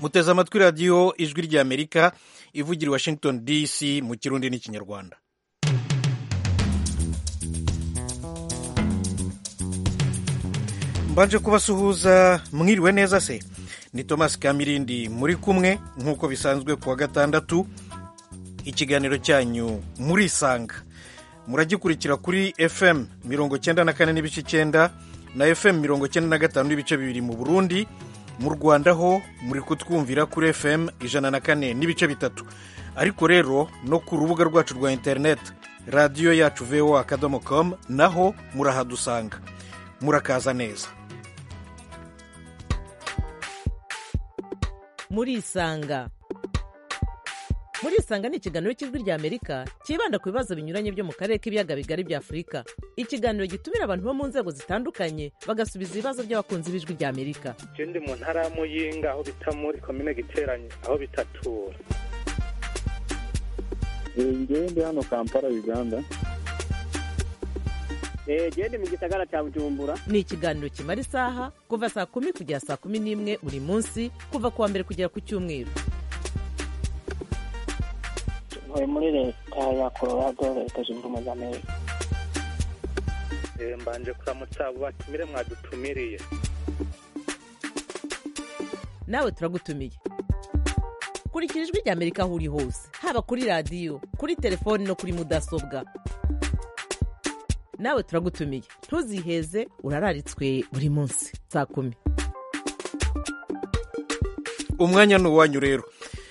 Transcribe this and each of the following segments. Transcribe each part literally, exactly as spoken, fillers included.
muteze amatwi radiyo ijwi ry'amerika ivugira i washington dc mu kirundi n'ikinyarwanda. mbanje kubasuhuza mwiriwe neza se, ni Thomas Kamirindi muri kumwe nk'uko bisanzwe kuwa gatandatu. Ikiganiro cyanyu murisanga muragikurikira kuri F M mirongo cyenda na kane n'ibice icyenda na F M mirongo cyenda na gatanu n'ibice bibiri mu Burundi. Mu Rwanda ho muri kutwumvira kuri F M ijana na kane n'ibice bitatu, ariko rero no ku rubuga rwacu rwa internet radiyo yacu v o a akadomo com naho murahadusanga. Murakaza neza. Murisanga Murisanga ni ikiganiro cy'ijwi ry'Amerika kibanda ku bibazo binyuranye byo mu karere k'ibiyaga bigari bya Afurika. Ikiganiro gitumira abantu bo mu nzego zitandukanye bagasubiza ibibazo by'abakunzi b'ijwi ry'Amerika. Je ndi mu ntara ya Muyinga aho bita muri komine Giteranye aho bitatura. Ngewe ndi hano Kampala Uganda. Eh gende mu gisagara cya Bujumbura. Ni ikiganiro kimara isaha kuva saa kumi kugera saa kumi n'imwe buri munsi kuva kuwa mbere kugera ku cyumweru. Ntuye muri leta ya Colorado, leta zunze ubumwe za Amerika. Eh mbanje kuramutsa abo batumire mwadutumiriye. Nawe turagutumiye. Kurikira ijwi ry'Amerika aho uri hose, haba kuri radiyo, kuri telefoni no kuri mudasobwa. Nawe turagutumiye, ntuziheze, urararitswe buri munsi saa kumi. Umwanya ni uwanyu rero.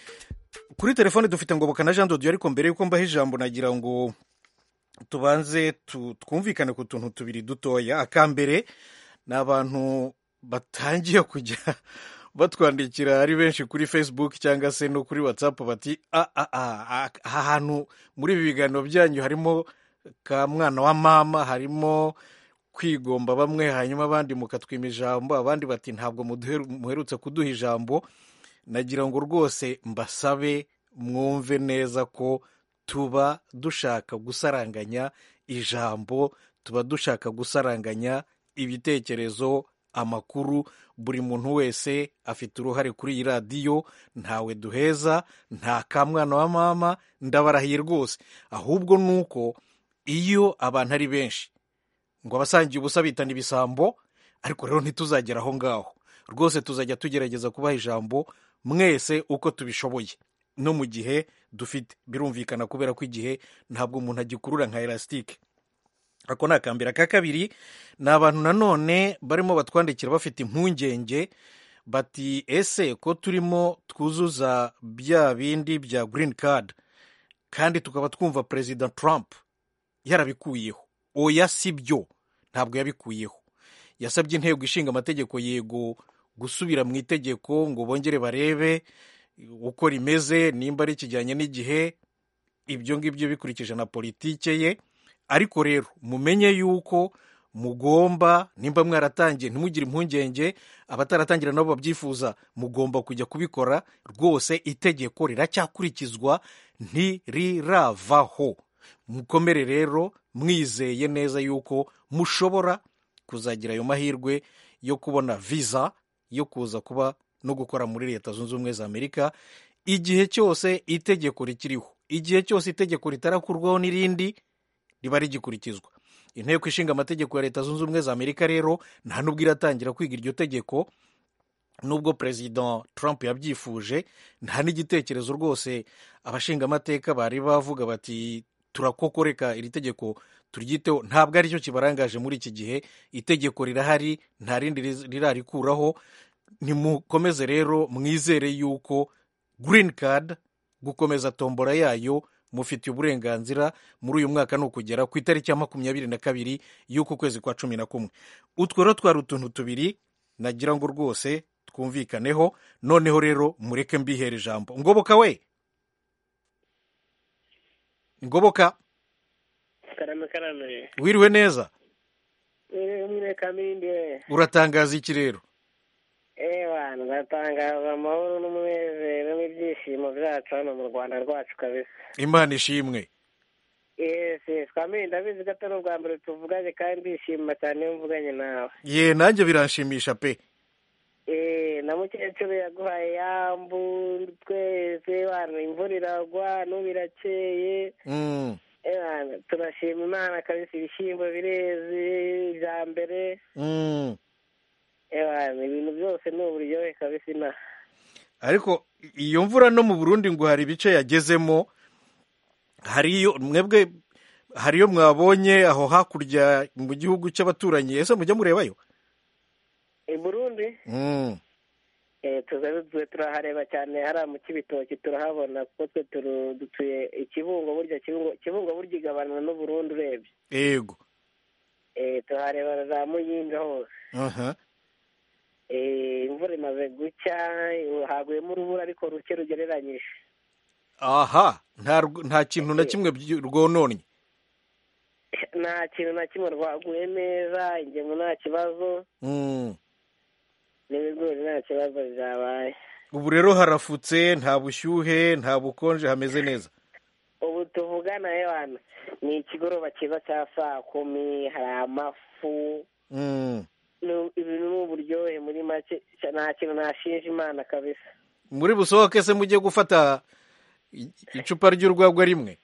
Kuri telefone dufite Ngoboka na Jean Dodieu, ariko mbere yuko mbaha ijambo nagira ngo tubanze tu, twumvikane ku tuntu tubiri dutoya. Akambere ni abantu batangiye kujya batwandikira ari benshi kuri Facebook cyangwa se no kuri WhatsApp bati ah ah ah aha hantu muri ibi biganiro byanyu harimo ka mwana wa mama, harimo kwigomba bamwe, hanyuma abandi mukatwima ijambo, abandi bati ntabwo muherutse kuduha ijambo. Nagira ngo rwose mbasabe mwumve neza ko tuba dushaka gusaranganya ijambo, tuba dushaka gusaranganya ibitekerezo, amakuru. Buri muntu wese afite uruhare kuri iyi radiyo, ntawe duheza, nta ka mwana wa mama, ndabarahiye rwose. Ahubwo nuko iyo abantu ari benshi ngo abasangiye ubusa bitana ibisambo, ariko rero ntituzagera aho ngaho. Rwose tuzajya tugerageza kubaha ijambo mwese uko tubishoboye no mu gihe dufite, birumvikana kubera ko igihe ntabwo umuntu agikurura nka elastique. Ako ni akambere. Ka kabiri ni abantu nanone barimo batwandikira bafite impungenge bati ese ko turimo twuzuza bya bindi bya green card kandi tukaba twumva President Trump yarabikuyeho. Oya, si byo, ntabwo yabikuyeho. Yasabye intego ishinga amategeko yego gusubira mu itegeko ngo bongere barebe uko rimeze, nimba ari kijyanye n'igihe, ibyo ngibyo bikurikije na politike ye. Ariko rero mumenye yuko mugomba, nimba mwaratangiye ntimugire impungenge, abataratangira nabo babyifuza mugomba kujya kubikora. Rwose itegeko riracyakurikizwa, ntiriravaho. Mukomere rero mwizeye neza yuko mushobora kuzagira ayo mahirwe yo kubona visa yo kuza kuba no gukora muri Leta Zunze Ubumwe za Amerika igihe cyose itegeko rikiriho. Igihe cyose itegeko ritarakurwaho n'irindi riba rigikurikizwa. Inteko ishinga amategeko ya Leta Zunze Ubumwe za Amerika rero nta nubwo iratangira kwiga iryo tegeko, nubwo President Trump yabyifuje. Nta n'igitekerezo rwose abashinga amateka bari bavuga bati turakokoreka iri tegeko turyiteho. Ntabwo aricyo kibarangaje muri iki gihe. Itegeko rirahari, nta rindi rirarikuraho. Nimukomeze rero mwizere yuko green card, gukomeza tombora yayo, mufitiye uburenganzira. Muri uyu mwaka ni ukugera ku itariki ya makumyabiri na kabiri y'uku kwezi kwa cumi na kumwe. Utwo rero twari utuntu tubiri nagira ngo rwose twumvikaneho. Noneho rero mureke mbihere ijambo. Ngoboka we, Ngoboka, Karame karame. wiriwe neza? Eh mwe Kamindi. Uratangaza iki rero? Eh wana ndatangaza amahoro n'umunezero n'ibyishimo byacu hano mu Rwanda rwacu kabisa. Imana ishimwe. Yes, yes, Kamindi ndabizi gatano bwa mbere tuvuganye kandi ndishima cyane iyo mvuganye nawe. Ye nanjye biranshimisha pe. eh na mukecuru yaguhaye yambu twese bana imvura iragwa n'ubu irakeye. Mm. Eh turashima Imana kabisa, ibishyimbo bireze bya mbere. Mm. Eh ibintu byose ni uburyohe kabisa ina. Ariko iyo mvura no mu Burundi ngo hari ibice yagezemo, hariyo mwebwe hariyo mwabonye aho hakurya mu gihugu cy'abaturanyi, ese mujya murebayo? I Burundi Mm. eh tuzarudzwe turahareba cyane, hariya mu Kibitoki turahabona kuko twe turu- dutuye ikibungo, burya kibungo kibungo burya igabana n'u Burundi urebye. Yego. Eh tuhareba za Muyinga hose. Aha. Eh imvura imaze gucya, haguyemo urubura ariko ruke rugereranyije. Aha, nta rw- nta kintu na kimwe byi- rwononnye. Nta kintu na kimwe rwaguye neza, ingemu nta kibazo, Mm. n'ibigori nta kibazo byabaye. Ubu rero harafutse, nta bushyuhe, nta bukonje, hameze neza. Ubu tuvugana yewana ni ikigoroba cyiza cya saa kumi, hari amafu, Mm. nu- ibintu ni uburyohe muri make, nta kintu nashinja Imana kabisa. Muri busohoke se mujye gufata i- icupa ry'urwagwa rimwe?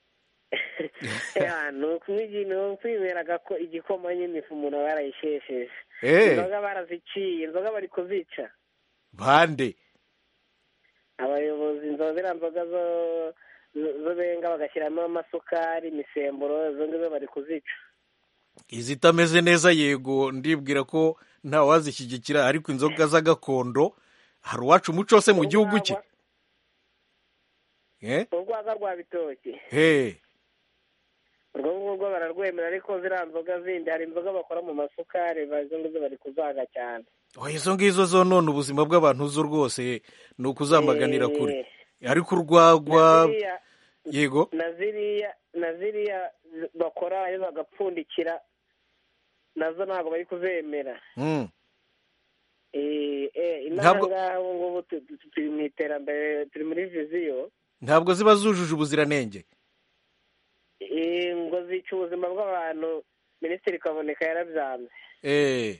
Ya, ni ukumwigina kwiberaga ko igikoma nyine ifu umuntu aba yarayishesheje. Eh, Inzoga baraziciye, inzoga bari kuzica. bande. Abayobozi inzoga ziriya nzoga zo zo benga bagashyiramo amasukari, imisemburo, izo ngizo bari kuzica. Izitameze neza yego, ndibwira ko nta wazishyigikira, ariko inzoga z'agakondo hari uwacu umuco se mu gihugu cye. Eh? Urwagwa rwa bitoki He. urwo ngurwo bararwemera, ariko ziriya nzoga zindi hari inzoga bakora mu masukari, izo ngizo bari kuzaga cyane. Oh, izo ngizo zo none ubuzima bw'abantu zo rwose ni ukuzamaganira kure. Ariko urwagwa Na ziriya- yego. na ziriya na ziriya bakora iyo bagapfundikira nazo ntabwo bari kuzemera. Mm. Eh eh Ntabwo- inanga ubu ngubu tu- tu- turi mu iterambere, turi muri viziyo. Ntabwo ziba zujuje ubuziranenge. Eh ngo zica ubuzima bw'abantu, Minisitiri Kaboneka yarabyanze. Eh.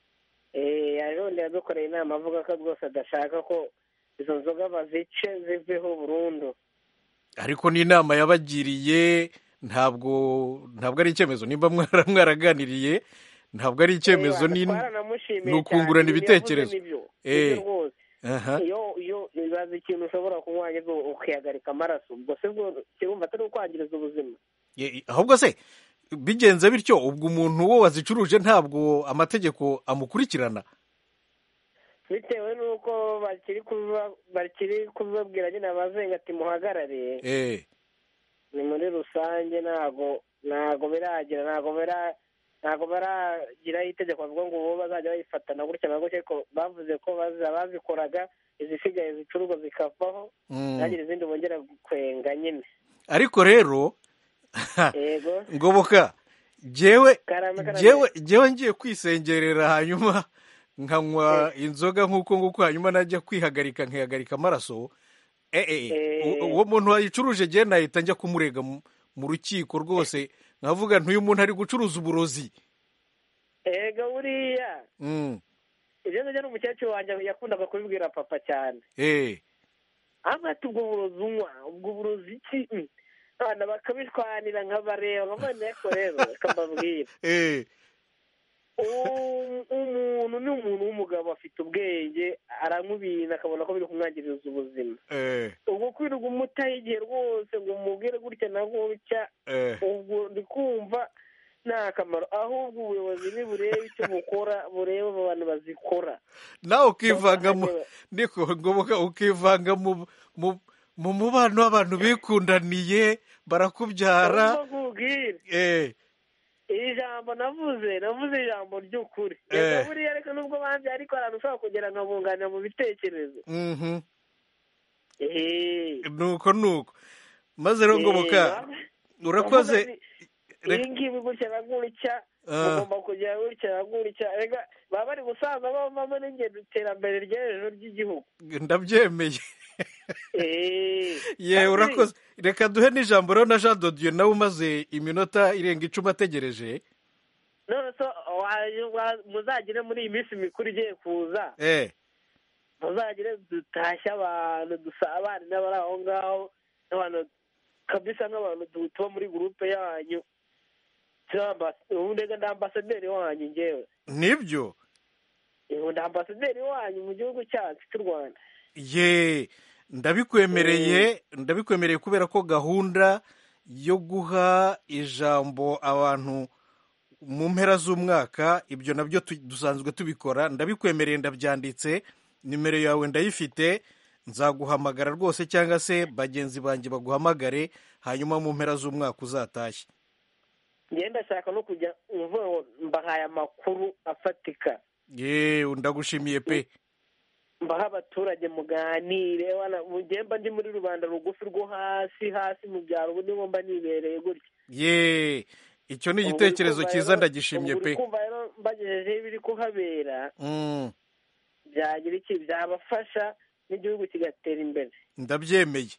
Eh yarundi yadukoreye inama avuga ko rwose adashaka ko izo nzoga bazice ziveho burundu. Ariko n'inama yabagiriye ntabwo ntabwo ari icyemezo, nimba mwara mwaraganiriye ntabwo ari icyemezo, Eh, ni twaranamushimiye ni ukungurana cyane, ibitekerezo. yavuze nibyo. Eh. Nibyo rwose. aha. iyo iyo ibaza ikintu ushobora kunywa ariko ukihagarika amaraso, ubwo se bwo kirumva atari ukwangiriza ubuzima. Ye- ahubwo se bigenze bityo, ubwo umuntu wo wazicuruje ntabwo amategeko amukurikirana? Bitewe n'uko bakiri kuba bakiri kubabwira nyine abazenga ati muhagarare, Eh. ni muri rusange ntago ntago biragira ntago bira ntago baragiraho itegeko bavuga ngo ubu bazajya bayifatana gutya na gutya, ariko bavuze ko baza bazikoraga izisigaye zicuruzwa zikavaho, Mm. ntagire izindi bongera kwenga nyine. Ariko rero Yego. ngoboka jewe Karame, karame. jewe jewe ngiye kwisengerera hanyuma nkanywa inzoga nk'uko nguko, hanyuma najya kwihagarika nkihagarika amaraso. Eh, eh, Eh. u- uwo muntu wayicuruje je nahita njya kumurega mu mu rukiko rwose, nkavuga ntuyu muntu ari gucuruza uburozi. Ega buriya Mm. ibyo ngibyo n'umukecuru wanjye yakundaga kubibwira papa cyane. Eh. Aba ati ubwo burozi unywa, ubwo burozi iki? Mm. Abana bakabishwanira nkabareba nkabona ariko rero reka mbabwire. Eh. Um- umuntu ni umuntu w'umugabo afite ubwenge, aranywa ibintu akabona ko biri kumwangiriza ubuzima. Eh. Ubwo kwirirwa umutaha igihe rwose ngo umubwire gutya na gutya, Eh. ubwo ndi kumva nta kamaro, ahubwo ubuyobozi niburebe icyo bukora, burebe abo bantu bazikora. Nawe ukivanga mu niko ngoboka ukivanga mu mu mu mubano w'abantu bikundaniye barakubyara. Urumva nkubwire, Eh. iri jambo navuze navuze ijambo ry'ukuri. Eh. Reka buriya reka nubwo banze, ariko ahantu ushobora kugera nkabunganira mu bitekerezo. Mhm. Eh. Nuko nuko maze rero ngoboka Eh, urakoze. bavuga ati, iyi ngibi gutya na gutya, Ah. ugomba kujya gutya na gutya. Reka baba bari gusaza bavamo n'ingendo iterambere ry'ejo ry'igihugu. Ndabyemeye. Eh. Ye Kandi urakoze. Reka duhe n'ijambo rero na Jean de Dieu nawe umaze iminota irenga icumi ategereje. none so wa- wa- muzagire muri iyi minsi mikuru igiye kuza eh muzagire dutashye abantu dusabane n'abari aho ngaho n'abantu kabisa nk'abantu tu- tuba muri gurupe yanyu ubu ndega ndi ambasaderi wanyu ngewe nibyo ubu ndi ambasaderi wanyu mu gihugu cyacu cy'u Rwanda. ye ndabikwemereye ndabikwemereye kubera ko gahunda yo guha ijambo abantu mu mpera z'umwaka ibyo nabyo tu- dusanzwe tubikora, ndabikwemereye, ndabyanditse, nimero yawe ndayifite, nzaguhamagara rwose cyangwa se bagenzi banjye baguhamagare hanyuma mu mpera z'umwaka uzatashye. ngenda ndashaka no kujya mvuga ngo mbahaye amakuru afatika, ye ndagushimiye pe. mbaha abaturage muganire, wana mugemba ndi muri rubanda rugufi rwo hasi hasi mu byaro, ubu niho mba nibereye gutya. ye icyo ni igitekerezo cyiza, ndagishimye pe. kumva rero mbagejejeho ibiri kuhabera Mm, byagira iki, byabafasha n'igihugu kigatera imbere. ndabyemeye,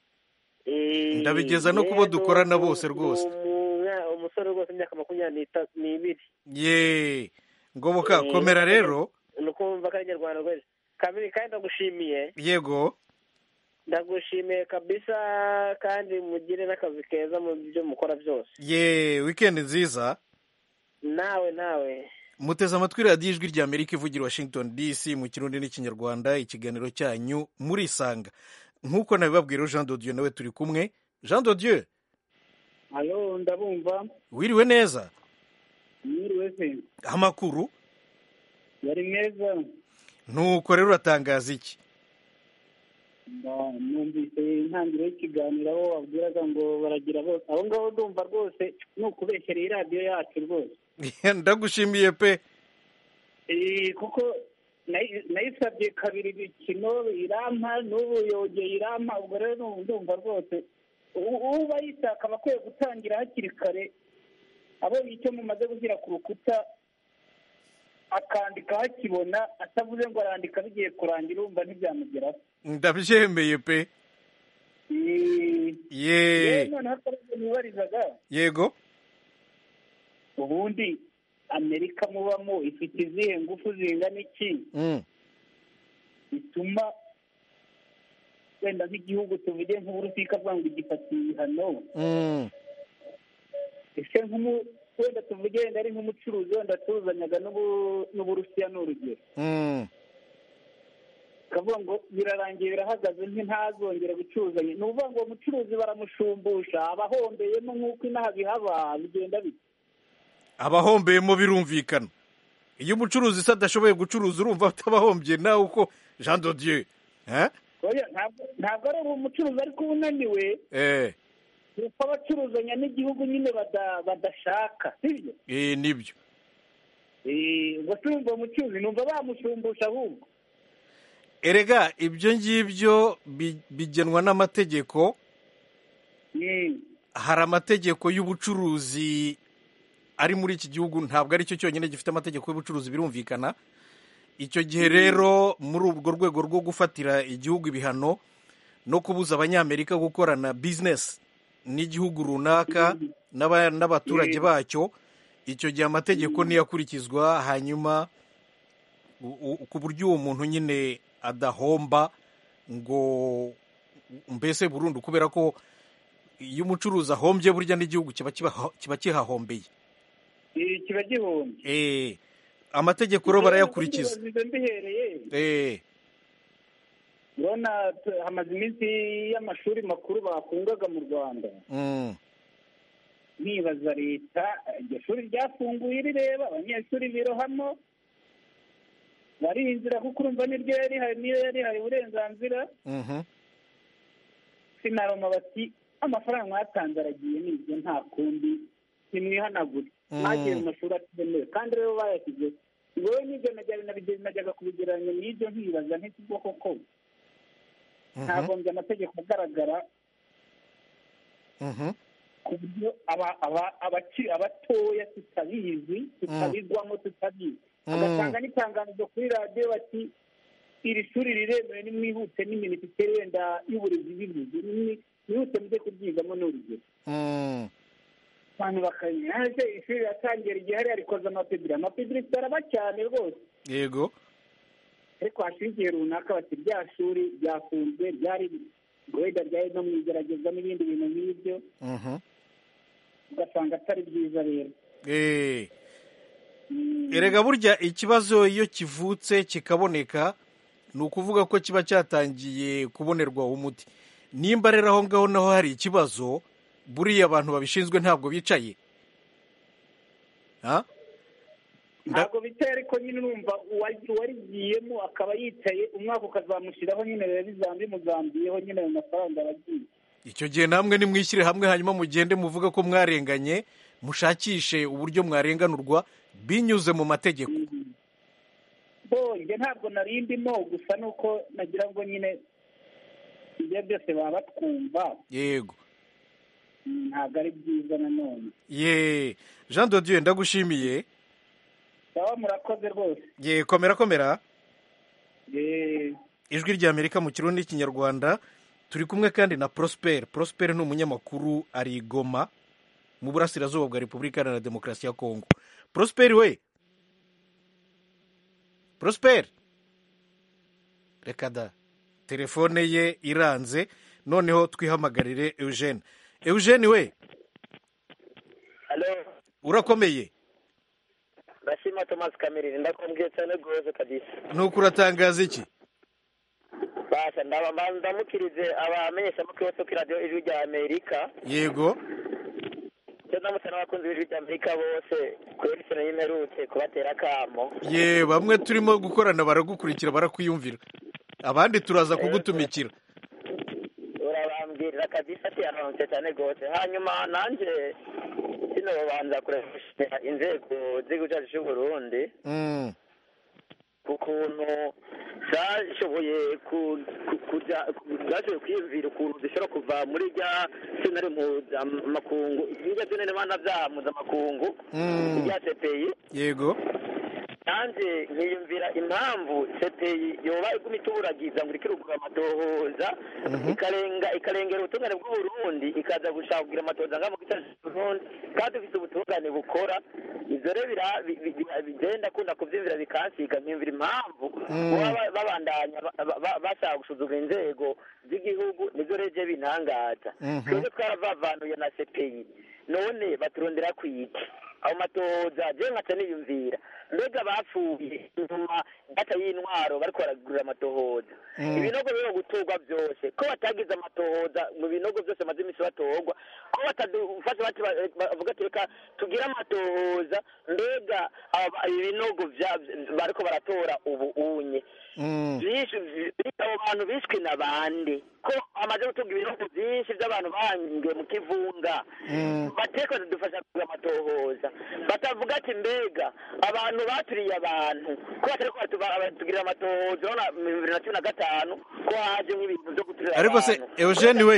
Eh, ndabigeza no kubo rero dukorana ni- bose ni rwose. umwa- umusore rwose imyaka makumyabiri n'ita- n'ibiri ye ngoboka Eh, komera rero. ni ukumva ko ari inyarwanda rwose kabiri, kandi ndagushimiye Yego ndagushimiye kabisa, kandi mugire n'akazi keza mu byo mukora byose. ye weekend nziza. nawe nawe muteze amatwi radiyo ijwi rya Amerika ivugira Washington D C mu kirundi n'ikinyarwanda, ikiganiro cyanyu murisanga. Nk'uko nabibabwira Jean de Dieu nawe turi kumwe. Jean de Dieu, alo ndabumva. wiriwe neza? Mwiriwe se? Amakuru Yari meza. nuko rero uratangaza iki? Nda- numvise intangiriro y'ikiganiro aho wabwiraga ngo baragira bose aho ngaho, ndumva rwose ni ukubeshyera iyi radiyo yacu rwose. ndagushimiye pe. Eh, kuko nayi- nayisabye kabiri imikino irampa, n'ubu yongeye irampa, ubwo rero nu- ndumva rwose u- uba yishaka aba akwiye gutangira hakiri kare, abonye icyo mumaze gushyira ku rukuta akandika hakibona, atavuze ngo arandika bigiye kurangira, urumva ntibyamugeraho. ndabyemeye pe. Eh, ye yewe noneho akabazo nibarizaga, yego ubundi Amerika mubamo ifite izihe ngufu zingana iki Mm, bituma wenda nk'igihugu tuvuge nk'Uburusiya ikavuga ngo igifatiye ibihano? mm, ese nk'umu wenda tuvuge wenda ari nk'umucuruzi wenda atuzanyaga n'ubu- n'Uburusiya ni urugero, mm. akavuga ngo birarangiye birahagaze ntazongere gucuruzanya, ni ukuvuga ngo uwo mucuruzi baramushumbusha, abahombeyemo nk'uko inaha bihaba, bigenda bite? abahombeyemo birumvikana. Iyo umucuruzi se adashoboye gucuruza urumva atabahombye nawe uko Jean de Dieu eh? Oya, ntabwo ntabwo ari umucuruzi ariko uba unaniwe, Eh, kuko abacuruzanya n'igihugu nyine bada- badashaka, sibyo? eh, nibyo. Eh, ubwo se urumva umucuruzi numva bamushumbusha ahubwo. Erega ibyo ngibyo bi- bigenwa n'amategeko. Mm. Hari amategeko y'ubucuruzi ari muri iki gihugu, ntabwo ari cyo cyonyine gifite amategeko y'ubucuruzi, birumvikana. Icyo gihe rero muri urwo rwego rwo gufatira igihugu ibihano no kubuza abanyamerika gukorana business n'igihugu runaka n'aba- n'abaturage bacyo, icyo gihe amategeko niyo akurikizwa, hanyuma u- u- ku buryo uwo muntu nyine adahomba ngo mbese burundu, kubera ko iyo umucuruzi ahombye burya n'igihugu kiba kiba- kiba kihahombeye. Eh, kiba gihombye. Eh, amategeko rero barayakurikiza. Biba bihereye, Eh, urabona t- hamaze iminsi y'amashuri makuru bafungaga mu Rwanda, mm, nibaza leta iryo shuri ryafunguye rireba abanyeshuri birohamo barinzira, kuko urumva niryo yari hari niyo yari hari uburenganzira. mhm. Sinaroma bati amafaranga mwatanze aragiye, nibyo nta kundi, nimwihanagure, Mm. mwagiye mu mashuri atemewe, kandi rero bayashyize. Wowe n'ibyo najyaga nabigeze najyaga kubigereranya n'ibyo, nkibaza nk'iki bwoko ko Mhm, ntagombye amategeko agaragara mhm. ku buryo aba- aba- abakiri abatoya tutabizi, tutabigwamo, tutabizi, Mm. agatanga n'itangazo kuri radiyo bati iri shuri riremewe, nimwihute n'iminisiteri wenda y'uburezi bivuze, nimwi- mwihute mujye kuryigamo, ni urugero. Mm. abantu bakanyuze ishuri riratangira igihe hariya rikoze amapibiri amapibiri araba cyane rwose yego ariko hashize igihe runaka bati rya shuri ryafunzwe ryari wenda ryari no mu igerageza n'ibindi bintu nk'ibyo ugasanga atari byiza rero eee erega burya ikibazo iyo kivutse kikaboneka ni ukuvuga ko kiba cyatangiye kubonerwa umuti nimba rero aho ngaho naho hari ikibazo buriya abantu babishinzwe ntabwo bicaye ntabwo bicaye ariko nyine urumva uwarigiyemo akaba yicaye umwaka ukazamushyiraho nyine biba bizaba bimuzambiyeho nyine ayo mafaranga aragiye icyo gihe namwe nimwishyire hamwe hanyuma mugende muvuga ko mwarenganye mushakishe uburyo mwarenganurwa binyuze mu mategeko bonge ntabwo nari ndimo gusa nuko nagira ngo nyine ibyo byose baba batwumva yego ntabwo ari byiza nanone ye Jean de Dieu ndagushimiye baba murakoze rwose ye komera komera ye ijwi rya Amerika mu kirundi n'ikinyarwanda turi kumwe kandi na Prosper Prosper ni umunyamakuru ari Goma mu burasirazuba bwa Repubulika Iharanira Demokarasi ya Kongo Prosper we Prosper reka da telefone ye iranze noneho twihamagarire Eugene Eugene we Hello urakomeye Bashima Thomas Kamirindi ndakumbwiye cyane rwose kabisa nuko uratangaza iki basha ndamukirize abamenyesha makuru yo kuri radio ijwi rya Amerika yego cyane n'abatana bakunze ijwi rya Amerika bose kuri sena y'imperutse kubatera kamo ye bamwe turimo gukorana baragukurikira barakwiyumvira abandi turaza kugutumikira urabambwirira kabisa ati aronse cyane rwose hanyuma nanjye sino babanza kuresha inzego z'igihugu cy'u Burundi mm ukuntu zashoboye kujya zashoboye kwiyumvira ukuntu zishobora kuva muri rya senare mpuzamakungu irya senare mpanabyaha mpuzamakungu rya C P I yego nanjye nkiyumvira impamvu C P I yoba iguma ituragiza ngo irikirugura amatohoza ikarenga ikarengera ubutungane bw'uburundi ikaza gushaka kugira amatohoza ngamo gicaje Burundi kandi ufite ubutungane bukora ivyo rero bigenda kunda kuvyumvira bikansiga nkiyumvira impamvu babandanya bashaka gusuzugura inzego z'igihugu nivyo reje bintangaza twebwe twaravavanuye na C P I none baturondera kwiki aho matohoza je nkaca niyumvira mbega bapfuye inyuma data y'intwaro bariko baragurira amatohoza ibinogo byo guturwa byose ko batagize amatohoza mu binogo byose maze imisi batorwa ko batadufasha bati bavuga ati reka tugira amatohoza mbega ibinogo bariko baratora ubu unye abo bantu bishwe n'abandi ko amaze gutunga ibinogo byinshi by'abantu bangiwe mu kivunga bateko dufasha kugira amatohoza batavuga ati mbega abantu baturiye abantu ko batariko batugirira amatohoza urabona mu bibiri na cumi na gatanu ko haje nk'ibintu byo guturira ariko se Eugene we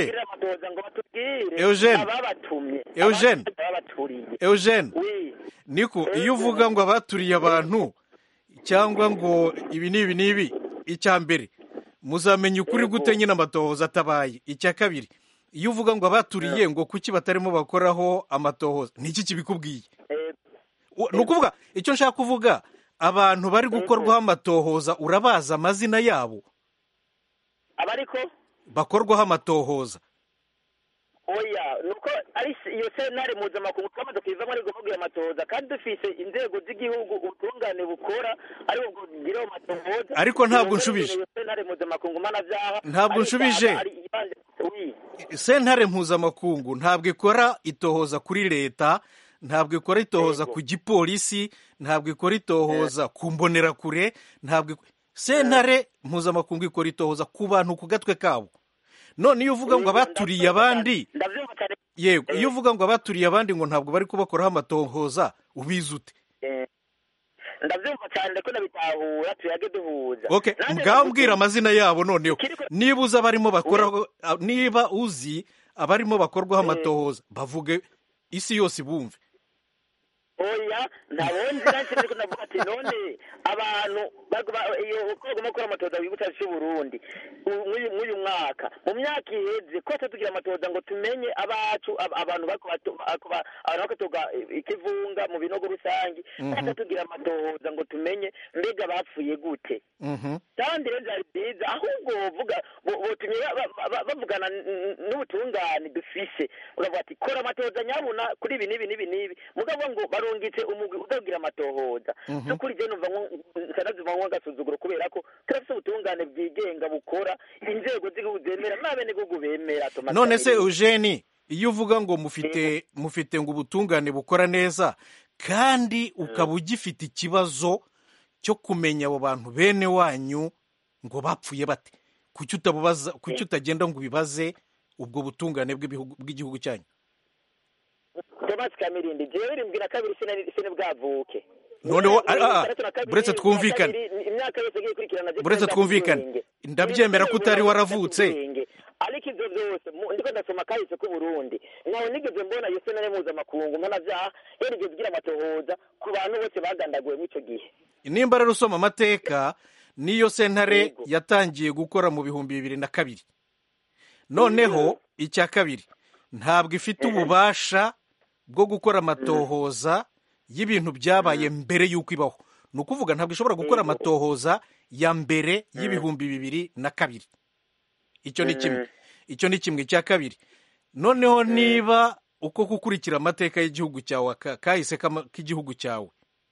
Eugene ababatumye Eugene ababaturiye Eugene niko iyo uvuga ngo abaturiye abantu cyangwa ngo ibi n'ibi n'ibi icya mbere muzamenya ukuri gute nyine amatohoza atabaye icya kabiri iyo uvuga ngo abaturiye ngo kuki batarimo bakoraho amatohoza niki kibikubwiye ni ukuvuga icyo nshaka kuvuga abantu bari gukorwaho amatohoza urabaza amazina yabo abariko bakorwaho amatohoza oya nuko ari iyo senare mpuzamakungu twamaze kuyivamo ariko kuvuga amatohoza kandi dufise inzego z'igihugu ubutungane bukora ariko kugira amatohoza ariko ntabwo nshubije senare mpuzamakungu mpanabyaha ntabwo nshubije sentare mpuzamakungu ntabwo ikora itohoza kuri leta ntabwo ikora itohoza ku gipolisi ntabwo ikora itohoza ku mbonerakure ntabwo sentare mpuzamakungu ikora itohoza ku bantu ku gatwe kabo none iyo uvuga ngo abaturiye abandi yego iyo uvuga ngo abaturiye abandi ngo ntabwo bari kubakoraho amatohoza ubizi ute ndabyumva cyane ko nabitahura tuyage duhuza okay mbwa mbwira amazina yabo noneho niba uzi abarimo bakoraho niba uzi abarimo bakorwaho amatohoza bavuge isi yose bumve oya ntabonzi nanjye ariko navuga ati none abantu iyo uko bagomba gukora amatoza wibutsa cy'u Burundi mw'uyu mwaka mu myaka iheze ko tugira amatoza ngo tumenye abacu abantu bakotoga ikivunga mu binogo rusangi ko tugira amatoza ngo tumenye mbega bapfuye gute kandi rero byari byiza ahubwo vuga botumye bavugana n'ubutungane dufise uravuga ati kora amatoza nyabuna kuri ibi n'ibi n'ibi n'ibi mugabo ngo barungitse umugwi udagira amatohoza kuri je numva nsanaziva ngo gasuzuguro kubera ko turafise ubutungane bwigenga bukora inzego z'igihugu zemera n'abene gihugu bemera. None se Eugene, iyo uvuga ngo mufite mufite ngo ubutungane bukora neza kandi ukaba ugifite ikibazo cyo kumenya abo bantu bene wanyu ngo bapfuye bate, kuki utabubaza, kuki utagenda ngo ubibaze ubwo butungane bw'igihugu cyanyu? Thomas Kamirindi jewe irindwi na kabiri sine bwavuke noneho buretse twumvikane buretse twumvikane ndabyemera ko utari waravutse ariko ibyo byose ndiko ndasoma kahise ku Burundi naho nigeze mbona iyo sentare mpuzamakungu mpanavyaha yarigeze igira amatohoza ku bantu bose bagandaguwe mw'ico gihe. Nimba rero usoma amateka niyo sentare yatangiye gukora mu bihumbi bibiri na kabiri noneho icya kabiri ntabwo ifite ububasha bwo gukora amatohoza y'ibintu byabaye mbere y'uko ibaho. Ni ukuvuga ntabwo ishobora gukora amatohoza ya mbere y'ibihumbi bibiri na kabiri. Icyo ni kimwe. Icyo ni kimwe cya kabiri. Noneho niba uko gukurikira amateka y'igihugu cyawe kahise k'igihugu cyawe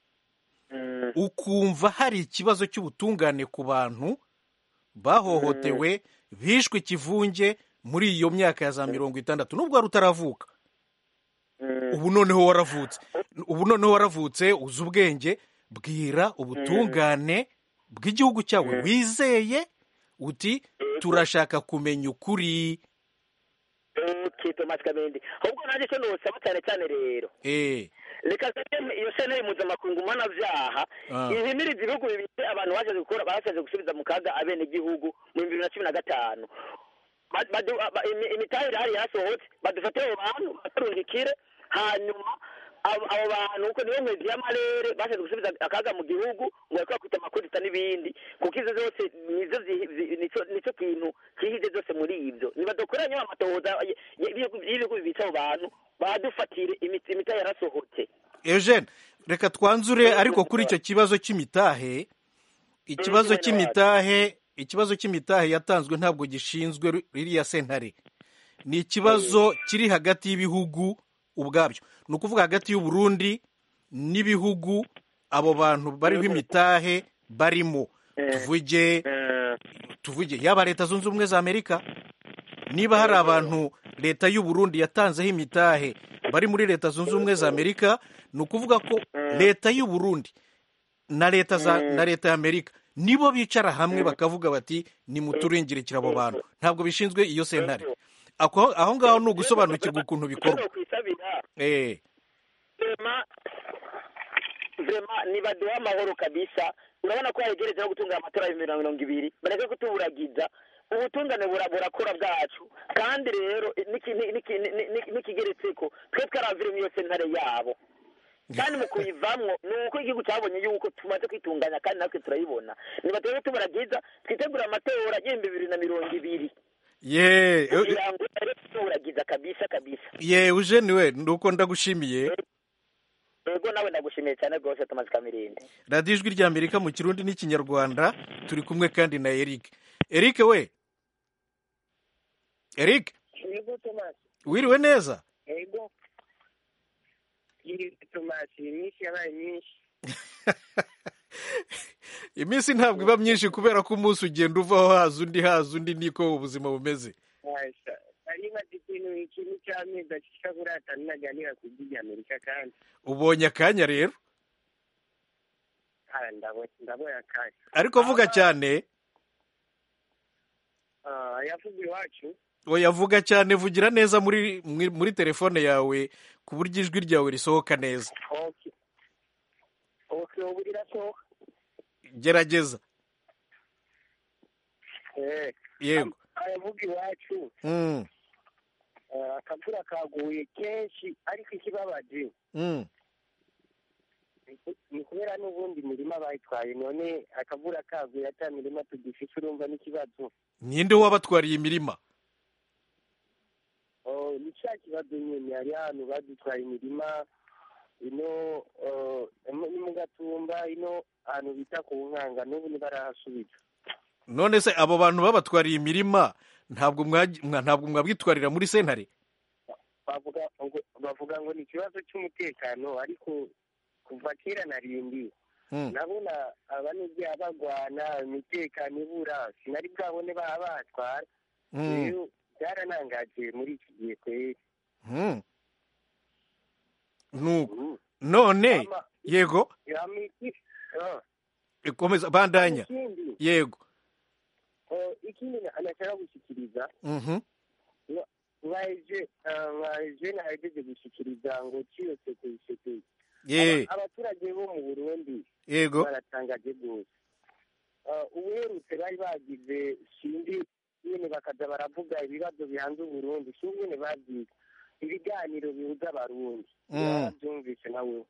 ukumva hari ikibazo cy'ubutungane ku bantu bahohotewe bishwe ikivunge muri iyo myaka ya za mirongo itandatu nubwo wari utaravuka, ubu noneho waravutse ubu noneho waravutse uzi ubwenge, bwira ubutungane bw'igihugu cyawe wizeye uti turashaka kumenya ukuri. Thomas Kabendi ahubwo nanjye cyo nosaba cyane cyane rero eh reka iyo sentare mpuzamakungu mpanavyaha ihimiriza ibihugu bibiri abantu baje gukora bashaje gusubiza mu kaga abene gihugu mu bibiri na cumi na gatanu imitahire hari yasohotse badufatire abo bantu baturungikire hanyuma abo bantu uko niyo mwezi y'amarere bashaje gusubiza akaga mu gihugu ngo bakora kwita amakodita n'ibindi kuko izo zose nizo nico kintu kihije zose muri ibyo nibadokoranye amatohoza y'ibihugu bibitse abo bantu badufatire imitahe yarasohotse. Eugene, reka twanzure ariko kuri icyo kibazo cy'imitahe ikibazo cy'imitahe ikibazo cy'imitahe yatanzwe ntabwo gishinzwe ririya sentare, ni ikibazo kiri hagati y'ibihugu ubwabyo. Ni ukuvuga hagati y'u Burundi n'ibihugu abo bantu bariho imitahe barimo, tuvuge tuvuge yaba leta zunze ubumwe za Amerika. Niba hari abantu leta y'u Burundi yatanzeho imitahe bari muri leta zunze ubumwe za Amerika, ni ukuvuga ko leta y'u Burundi na leta za na leta ya Amerika nibo bicara hamwe bakavuga bati ni muturingirikira abo bantu, ntabwo bishinzwe iyo sentare. Aho ngaho ni ugusobanukirwa ukuntu bikorwa. Eh vrema nibaduha amahoro kabisa. Urabona ko yaregereje no gutunga amatora ya mirongo ibiri bareke kutuburagiza ubutungane burakora bwacu kandi rero nikigeretseko twe twaravire mu iyo sentare yabo kandi mu kuyivamwo ni uko igihugu cyabonye yuko tumaze kwitunganya kandi natwe turayibona. Nibaduhe tuburagiza twitegura amatora y'ibihumbi bibiri na mirongo ibiri. Ye tuburagiza kabisa kabisa. Ye Eugene we nuko ndagushimiye. Ego nawe ndagushimiye cyane rwose Thomas Kamirindi. Radio Ijwi rya Amerika mu Kirundi n'Ikinyarwanda turi kumwe kandi na Eric. Eric we. Eric. Ego Thomas. Wiriwe neza? Ego. Yiri Thomas, iminsi yabaye myinshi. Iminsi ntabwo iba myinshi kubera ko umunsi ugenda uvaho haza undi haza undi niko ubuzima bumeze. Aisha. Ariba ikintu ikintu cy'ameza kikabura atanaganira ku Ijwi rya Amerika kandi. Ubonye akanya rero? Ah ndabona ndabona akanya. Ariko vuga cyane. Ah yavuga iwacu. Oya vuga cyane, vugira neza muri muri telefone yawe ku buryo ijwi ryawe risohoka neza. Okay. Okay, ubu rirasohoka. Gerageza. Eh. Yego. Ayavuga iwacu. Mm. Akavura kaguye kenshi ariko ikibabaje. Mm. ni kubera n'ubundi imirima bayitwaye none akavura kaguye ata mirima tugifite urumva n'ikibazo. ninde wabatwariye imirima? ni cya kibazo nyine hari ahantu badutwaye imirima ino ni mu Gatumba ino ahantu bita ku Nkanga n'ubu ntibarahasubiza. none se abo bantu babatwariye imirima ntabwo ntabwo mwabwitwarira muri sentare? bavuga ngo bavuga ngo ni ikibazo cy'umutekano ariko kuva kera narindi nabona abanibyaha bagwana imitekano ibura sinari bwabone baba batwara rero byaranangaje muri iki gihe kweri. nuko none yego komeza bandanya. yego ikindi anashaka gushyikiriza mwaje mwaje nahejeje gushyikiriza ngo kiyo sekeseke abaturage bo mu Burundi yego baratangaje rwose. ubuherutse bari bagize sindi nyine bakaza baravuga ibibazo bihanze Uburundi sindi nyine bagize ibiganiro bihuza abarundi byumvise nawe.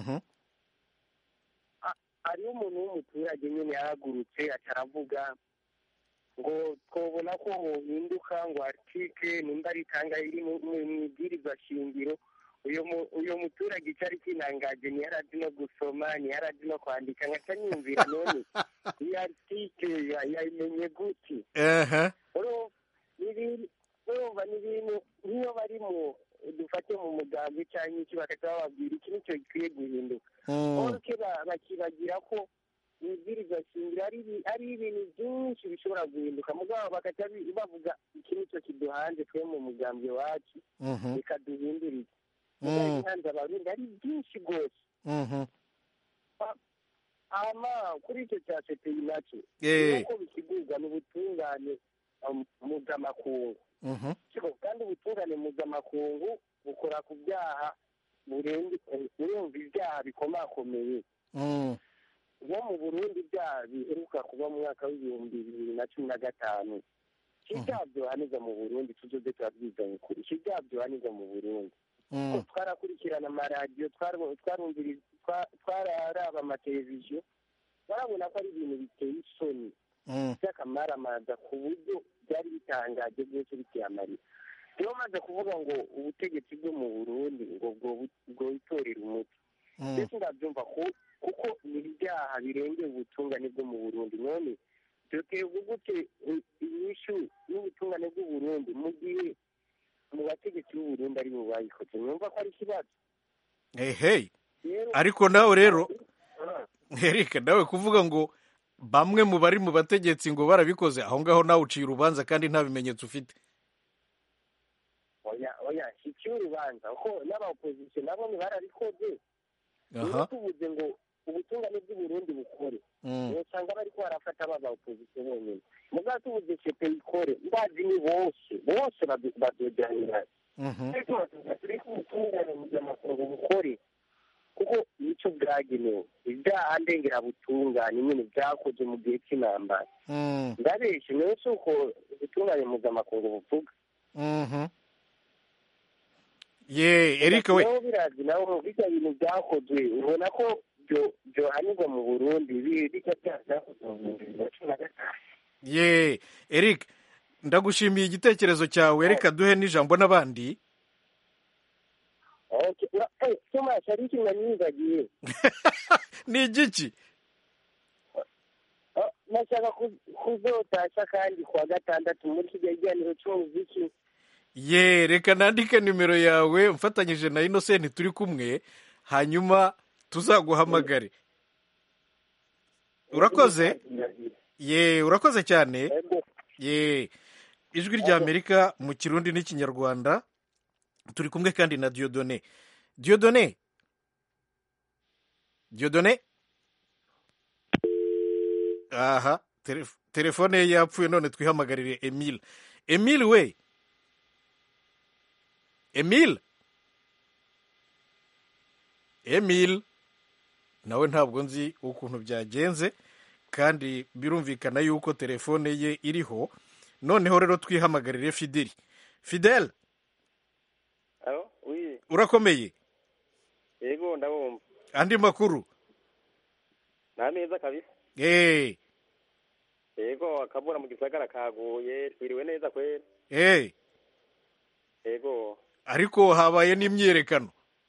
hariho umuntu w'umuturage nyine yahagurutse ataravuga ngo twabona ko muhinduka ngo artike nimba ari tanga iri mu ibwirizwa shingiro. uyo muturage cyari kinangaje ni yarazi no gusoma ni yarazi no kwandika ngaca nyumvira none iyi artike yayimenye gute? ehe urumva ni ibintu niyo barimo dufate mu mugambi cyangwa iki bakaca bababwira iki nicyo gikwiye guhinduka orke bakibagira ko ibwirizwa shingiro ari ibintu byinshi bishobora guhinduka mugabo bakaca bavuga iki nicyo kiduhanze twe mu mugambi wacu bikaduhindura iki ibihanze abarundi ari byinshi rwose. ama kuri icyo cya sepeyi nacyo nuko bikigurwa n'ubutungane mpuzamakungu kandi ubutungane mpuzamakungu bukora ku byaha burenga ibyaha bikomakomeye. bo mu Burundi ibyaha biheruka kuba mu mwaka w'ibihumbi bibiri na cumi na gatanu ibyaha byohanirwa mu Burundi tuzoze turabyizanye kuri ibyaha byohanirwa mu Burundi. twarakurikirana amaradiyo twararaba amateleviziyo barabona ko ari ibintu biteye isoni by'akamaramaza ku buryo byari bitangaje rwose biteye amarira. niyo maze kuvuga ngo ubutegetsi bwo mu Burundi ngo bwitorere umuti ndetse ndabyumva kuko ni ibyaha birengera ubutungane bwo mu Burundi. none byoterwa gute inyishu y'ubutungane bw'u Burundi mu gihe mu bategetsi b'u Burundi ari bo bayikoze? mwumva ko ari ikibazo. ehe ariko nawe rero Eric nawe kuvuga ngo bamwe mu bari mu bategetsi ngo barabikoze aho ngaho nawe uciye urubanza kandi nta bimenyetso ufite. oya oya iciye urubanza kuko n'aba opposition nabo barabikoze. aha tuvuze ngo ubutungane bw'u Burundi bukore usanga bari ko barafata baba opposition bonyine mugabo tuvuze sepe ikore ndazi ni bose bose badojanira turi ku butungane mpuzamakungu bukore kuko nicyo bwagenewe. ibyaha ndengera butungane nyine byakoze mu gihe cy'intambara. ndabeshye niyo si uko ubutungane mpuzamakungu buvuga. ye Eric we birazi nawe bijya bintu byakozwe ubona ko byohanirwa mu Burundi bijya byakozwe mu bihumbi bibiri na cumi na gatanu. ye Eric ndagushimiye igitekerezo cyawe reka duhe n'ijambo n'abandi. Thomas ari ikintu nyizagiye ni igiki? nashaka kuzotasha kandi kuwa gatandatu muri iki kiganiro cy'umuziki. ye reka nandike nimero yawe mfatanyije na Innocent turi kumwe hanyuma tuzaguhamagare. urakoze ye urakoze cyane. ye ijwi rya Amerika mu Kirundi n'Ikinyarwanda turi kumwe kandi na Dieudonné. Dieudonné Dieudonné aha telefone ye yapfuye none twihamagarire Emile. Emile we Emile Emile nawe ntabwo nzi ukuntu byagenze kandi birumvikana yuko telefone ye iriho. noneho rero twihamagarire Fideli. Fidel Alo, oui. urakomeye? Yego ndabumva. andi makuru? nta meza kabisa. Eh. Yego akabura mu gisagara kaguye twiriwe neza kwera. Eh. Yego. Ariko habaye n'imyerekano.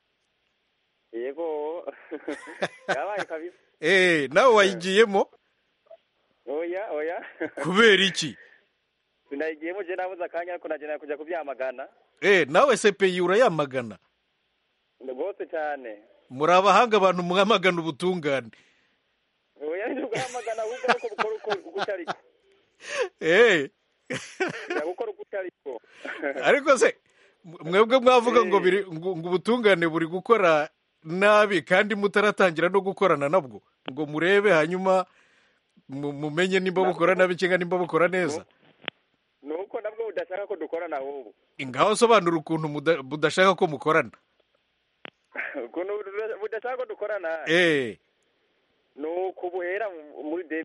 Yego. Yabaye kabisa. Eh, nawe wayigiyemo? Oya, oya. Kubera iki? Sinayigiyemo je nabuze akanya ariko naje kujya kubyamagana. Eh, nawe C P I urayamagana? Rwose cyane. Muri abahanga abantu mwamagana ubutungane. Oya ni kugamagana ahubwo ariko bukora uko gutariko. Eh. Ya gukora uko gutariko. Ariko se mwebwe mwavuga ngo biri ngo ubutungane buri gukora nabi kandi mutaratangira no gukorana nabwo ngo murebe hanyuma mumenye nimba bukora nabi cyangwa nimba bukora neza. Nuko nabwo budashaka ko dukorana ahubwo. Ingaho sobanura ukuntu budashaka ko mukorana. Ukuntu budashaka ko dukorana. Eh. Nuko buhera muri de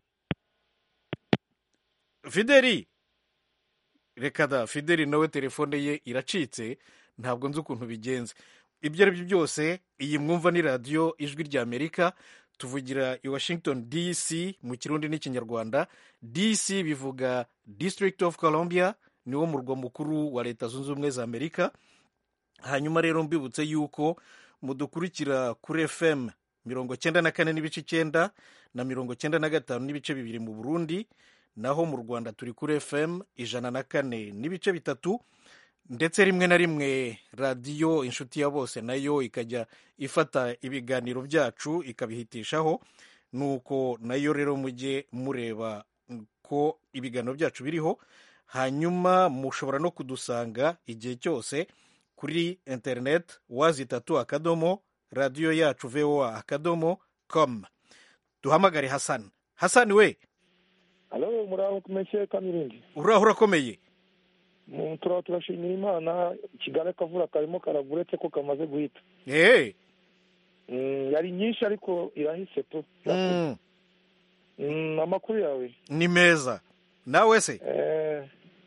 Fideli. Reka da Fideli nawe telefone ye iracitse ntabwo nzi ukuntu bigenze. Ibyo ari byo byose iyi mwumva ni radio Ijwi rya Amerika tuvugira i Washington D C mu Kirundi n'Ikinyarwanda. D C bivuga District of Columbia niwo murwa mukuru wa Leta Zunze Ubumwe za Amerika. Hanyuma rero mbibutse yuko mudukurikira kuri F M mirongo cyenda na kane n'ibice cyenda na mirongo cyenda na gatanu n'ibice bibiri mu Burundi, naho mu Rwanda turi kuri F M ijana na kane n'ibice bitatu, ndetse rimwe na rimwe radiyo inshuti ya bose nayo ikajya ifata ibiganiro byacu ikabihitishaho, nuko nayo rero mujye mureba ko ibiganiro byacu biriho. Hanyuma mushobora no kudusanga igihe cyose kuri internet wazi tatu akadomo radiyo yacu voa akadomo com. Duhamagare Hassan. Hassan we. Halo, muraho kumeshe Kamirindi. Uraho urakomeye. Mu turaho turashimira Imana, Kigali kavura karimo karavuretse ko kamaze guhita. Eh. Mm, yari nyinshi ariko irahise tu. Mm. Mm, amakuru yawe ni meza. Nawe se? Eh.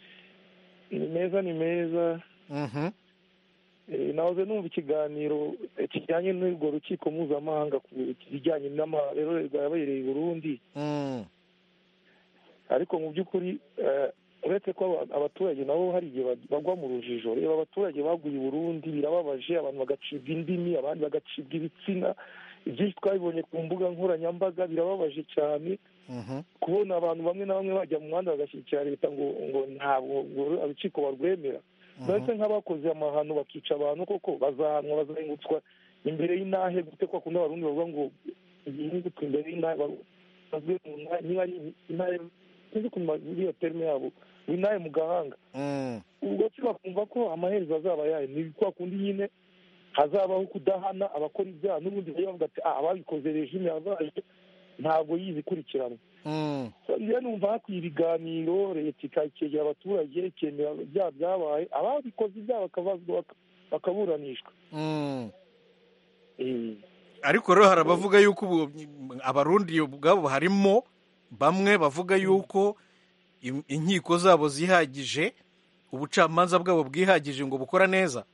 Ni meza ni meza. Mhm. Eh, nahoze numva ikiganiro kijyanye n'urwo rukiko mpuzamahanga ku bijyanye n'amarererwa yabereye i Burundi. Mm. Ariko mu by'ukuri uretse ko abaturage nabo hari igihe bagwa mu rujijo. Reba abaturage baguye i Burundi birababaje, abantu bagacibwa indimi, abandi bagacibwa ibitsina. Ibyinshi twabibonye ku mbuga nkoranyambaga birababaje cyane. Mhm. Kubona abantu bamwe na bamwe bajya mu muhanda bagashyigikira leta ngo ngo ntabwo urukiko barwemera. Ndetse nk'abakoze amahano bakica abantu koko bazahanwa, bazahingutswa imbere y'intahe, gute ko akunda abarundi bavuga ngo ihingutswe imbere y'intahe bazwe mu ntahe, niba ari intahe sinzi ukuntu iyo terme yabo w'intahe mu gahanga. Ubwo cyo bakumva ko amaherezo azaba yayo ni kwa kundi nyine hazabaho kudahana abakora ibyaha, n'ubundi bavuga ati ah ababikoze regime yabaje ntabwo yizi kurikirana. Mm. Iyo numva hakwiye ibiganiro leta ikakegera abaturage ikemera bya byabaye, ababikoze ibyaha bakabazwa bakaburanishwa. Mm. Eh. Ariko rero harabavuga yuko abarundi ubwabo harimo bamwe bavuga yuko inkiko zabo zihagije, ubucamanza bwabo bwihagije ngo bukora neza.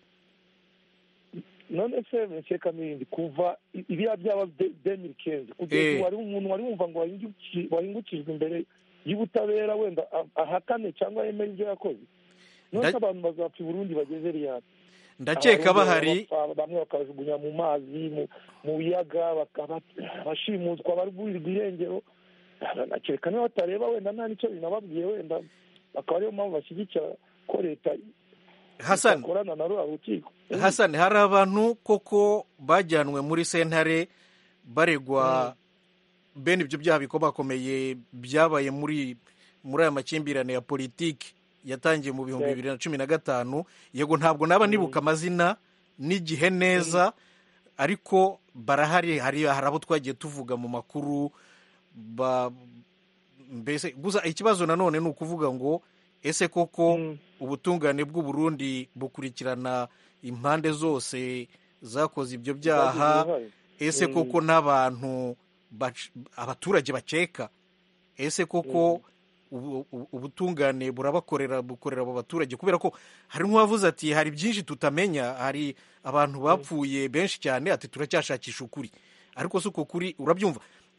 None se mse Kamirindi kuva ibiya byaba deux mille quinze kugeza wari umuntu wari wumva ngo wahingukijwe imbere y'ubutabera wenda ahakane cyangwa yemera ibyo yakoze. None abantu bazapfa i Burundi bageze riyana. Ndakeka bahari bamwe bakajugunya mu mazi mu biyaga bakabashimutwa bari burirwa irengero. Nakeka niba batareba wenda nta nicyo binababwiye wenda bakaba ariyo mpamvu bashyigikira ko leta Hassan korana na rukiko. Hassan, hari abantu koko bajyanwe muri sentare baregwa mm. bene ibyo byaha bikomakomeye byabaye muri muri aya makimbirane ya politiki yatangiye mu bihumbi bibiri na cumi na gatanu. Yego ntabwo naba nibuka amazina n'igihe neza, ariko barahari, hari harabo twagiye tuvuga mu makuru ba mbese gusa ikibazo nanone ni ukuvuga ngo ese koko mm. ubutungane bw'u Burundi bukurikirana impande zose zakoze ibyo byaha? Ese koko n'abantu abaturage baceka, ese koko ubutungane burabakorera bukorera abo baturage? Kubera ko hari nk'uwavuze ati hari byinshi tutamenya, hari abantu bapfuye benshi cyane, ati turacyashakisha ukuri. Ariko si uko kuri urabyumva.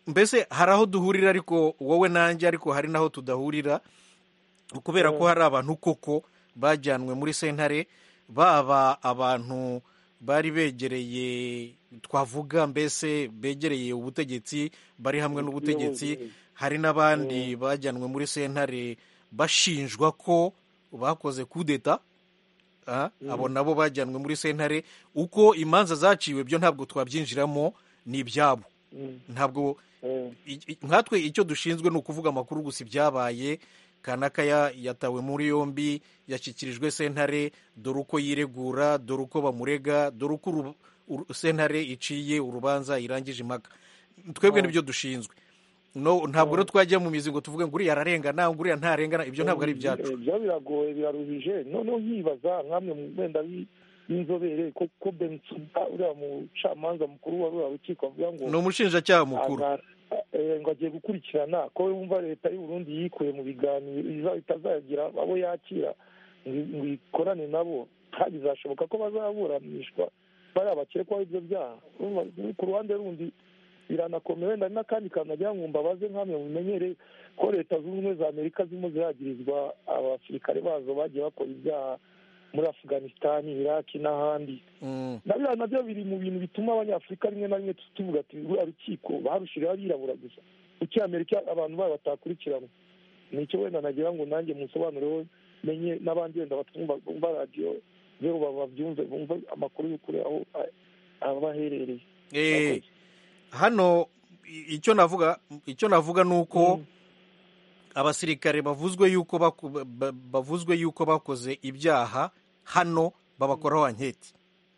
mbese hari aho duhurira ariko wowe nanjye ariko hari n'aho tudahurira kubera ko hari abantu koko bajyanwe muri sentare baba abantu bari begereye twavuga mbese begereye ubutegetsi bari hamwe n'ubutegetsi hari n'abandi bajyanwe muri sentare bashinjwa ko bakoze kudeta abo nabo bajyanwe muri sentare uko imanza zaciwe byo ntabwo twabyinjiramo ni ibyabo ntabwo nkatwe icyo dushinzwe ni ukuvuga amakuru gusa ibyabaye kanaka yatawe muri yombi yashyikirijwe sentare dore uko yiregura dore uko bamurega dore uko sentare iciye urubanza irangije impaka twebwe nibyo dushinzwe ntabwo rero twajya mu mizi ngo tuvuge ngo uriya ararengana ngo uriya ntarengana ibyo ntabwo ari ibyacu ibyo biragoye biraruhije noneho nkibaza nkamwe wenda b'inzobere ko bensuda uriya mucamanza mukuru wa ruriya rukiko avuga ngo ni umushinjacyaha mukuru ngo agiye gukurikirana ko wumva leta y'u Burundi yikuye mu biganiro itazagira abo yakira ngo ikorane nabo bizashoboka ko bazaburanishwa bariya bakekwaho ibyo byaha ku ruhande rundi biranakomeye wenda n'akandi kantu nagira ngo mbabaze nk'amwe mumenyere ko leta zunze ubumwe za amerika zirimo ziragirizwa abasirikare bazo bagiye bakora ibyaha muri afghanistan iraki n'ahandi nabyo nabyo biri mu bintu bituma abanyafurika rimwe na rimwe tuvuga ati ruriya rukiko barushiriyeho abirabura gusa kuki amerika abantu babo batakurikirana nicyo wenda nagira ngo nanjye musobanureho menye n'abandi wenda batwumva radiyo rero babyumve bumve amakuru y'ukuri aho aba aherereye hano icyo navuga icyo navuga ni uko abasirikare bavuzwe yuko bavuzwe yuko bakoze ibyaha hano babakoraho anketi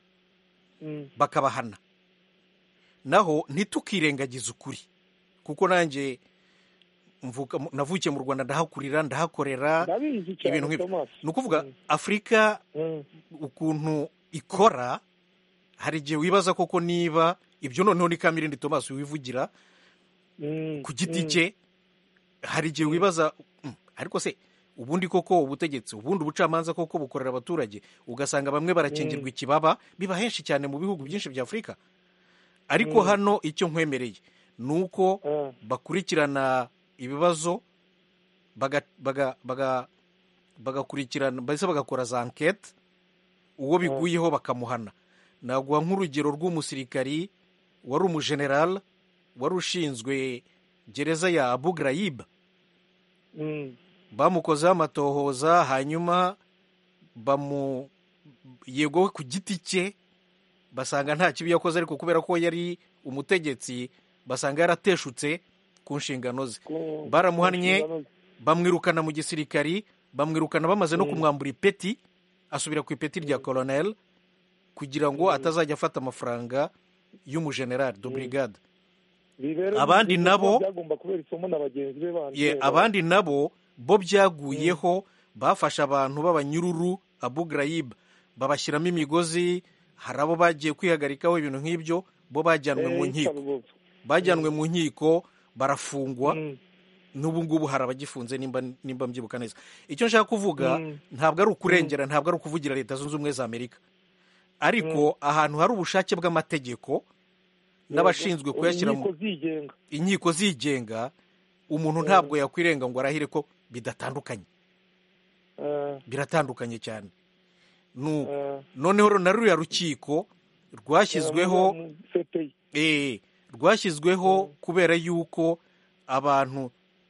bakabahana naho ntitukirengagize ukuri kuko nanjye navukiye mu Rwanda ndahakurira ndahakorera ibintu nk'ibyo ni ukuvuga Afurika ukuntu ikora hari igihe wibaza koko niba ibyo noneho ni Kamirindi Thomas wivugira ku giti cye hari igihe wibaza ariko se ubundi koko ubutegetsi ubundi ubucamanza koko bukorera abaturage ugasanga bamwe barakingirwa ikibaba biba henshi cyane mu bihugu byinshi bya Afurika ariko hano icyo nkwemereye ni uko bakurikirana ibibazo bagakurikirana mbese bagakora za ankete uwo biguyeho bakamuhana naguha nk'urugero rw'umusirikari wari umujenerali wari ushinzwe gereza ya Abu Ghraib bamukozeho amatohoza hanyuma bamu yegowe ku giti cye basanga nta kibi yakoze ariko kubera ko yari umutegetsi basanga yarateshutse ku nshingano ze baramuhannye bamwirukana mu gisirikari bamwirukana bamaze no kumwambura ipeti asubira ku ipeti rya colonel kugira ngo atazajya afata amafaranga y'umujenerali de brigade abandi nabo abandi nabo bo byaguyeho bafashe abantu b'abanyururu Abu Ghraib babashyiramo imigozi hari abo bagiye kwihagarikaho ibintu nk'ibyo bo bajyanwe mu nkiko bajyanwe mu nkiko barafungwa n'ubu ngubu hari abagifunze nimba mbyibuka neza icyo nshaka kuvuga ntabwo ari ukurengera ntabwo ari ukuvugira leta zunze ubumwe za Amerika ariko ahantu hari ubushake bw'amategeko n'abashinzwe kuyashyira mu inkiko zigenga umuntu ntabwo yakwirenga ngo arahire ko bidatandukanye biratandukanye cyane noneho na ruriya rukiko rwashyizweho rwashyizweho kubera yuko abantu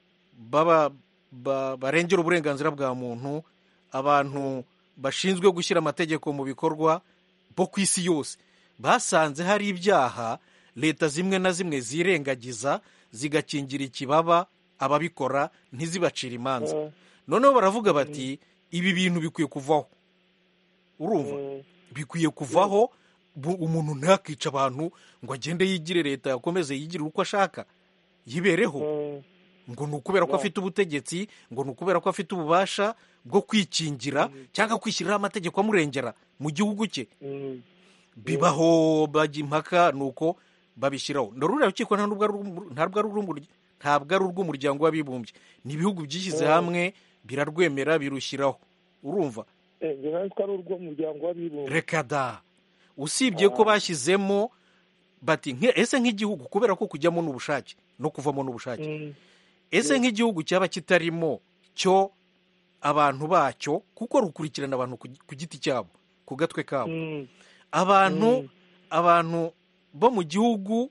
barengera uburenganzira bwa muntu abantu bashinzwe gushyira amategeko mu bikorwa bo ku isi yose basanze hari ibyaha leta zimwe na zimwe zirengagiza zigakingira ikibaba ababikora ntizibacire imanza noneho baravuga bati ibi bintu bikwiye kuvaho urumva bikwiye kuvaho umuntu ntakica abantu ngo agende yigire leta yakomeze yigire uko ashaka yibereho ngo ni ukubera ko afite ubutegetsi ngo ni ukubera ko afite ububasha bwo kwikingira cyangwa kwishyiriraho amategeko amurengera mu gihugu cye bibaho bajya impaka ni uko babishyiraho ruriya rukiko ntabwo ari urw'umuryango w'abibumbye ni ibihugu byishyize hamwe birarwemera birushyiraho urumva reka da usibye ko bashyizemo bati "Nke- ese nk'igihugu kubera ko kujyamo n'ubushake no kuvamo n'ubushake Mm. ese nk'igihugu cyaba kitarimo cyo abantu bacyo kuko rukurikirana abantu ku ku giti cyabo ku gatwe kabo Mm. abantu Mm. abantu bo mu gihugu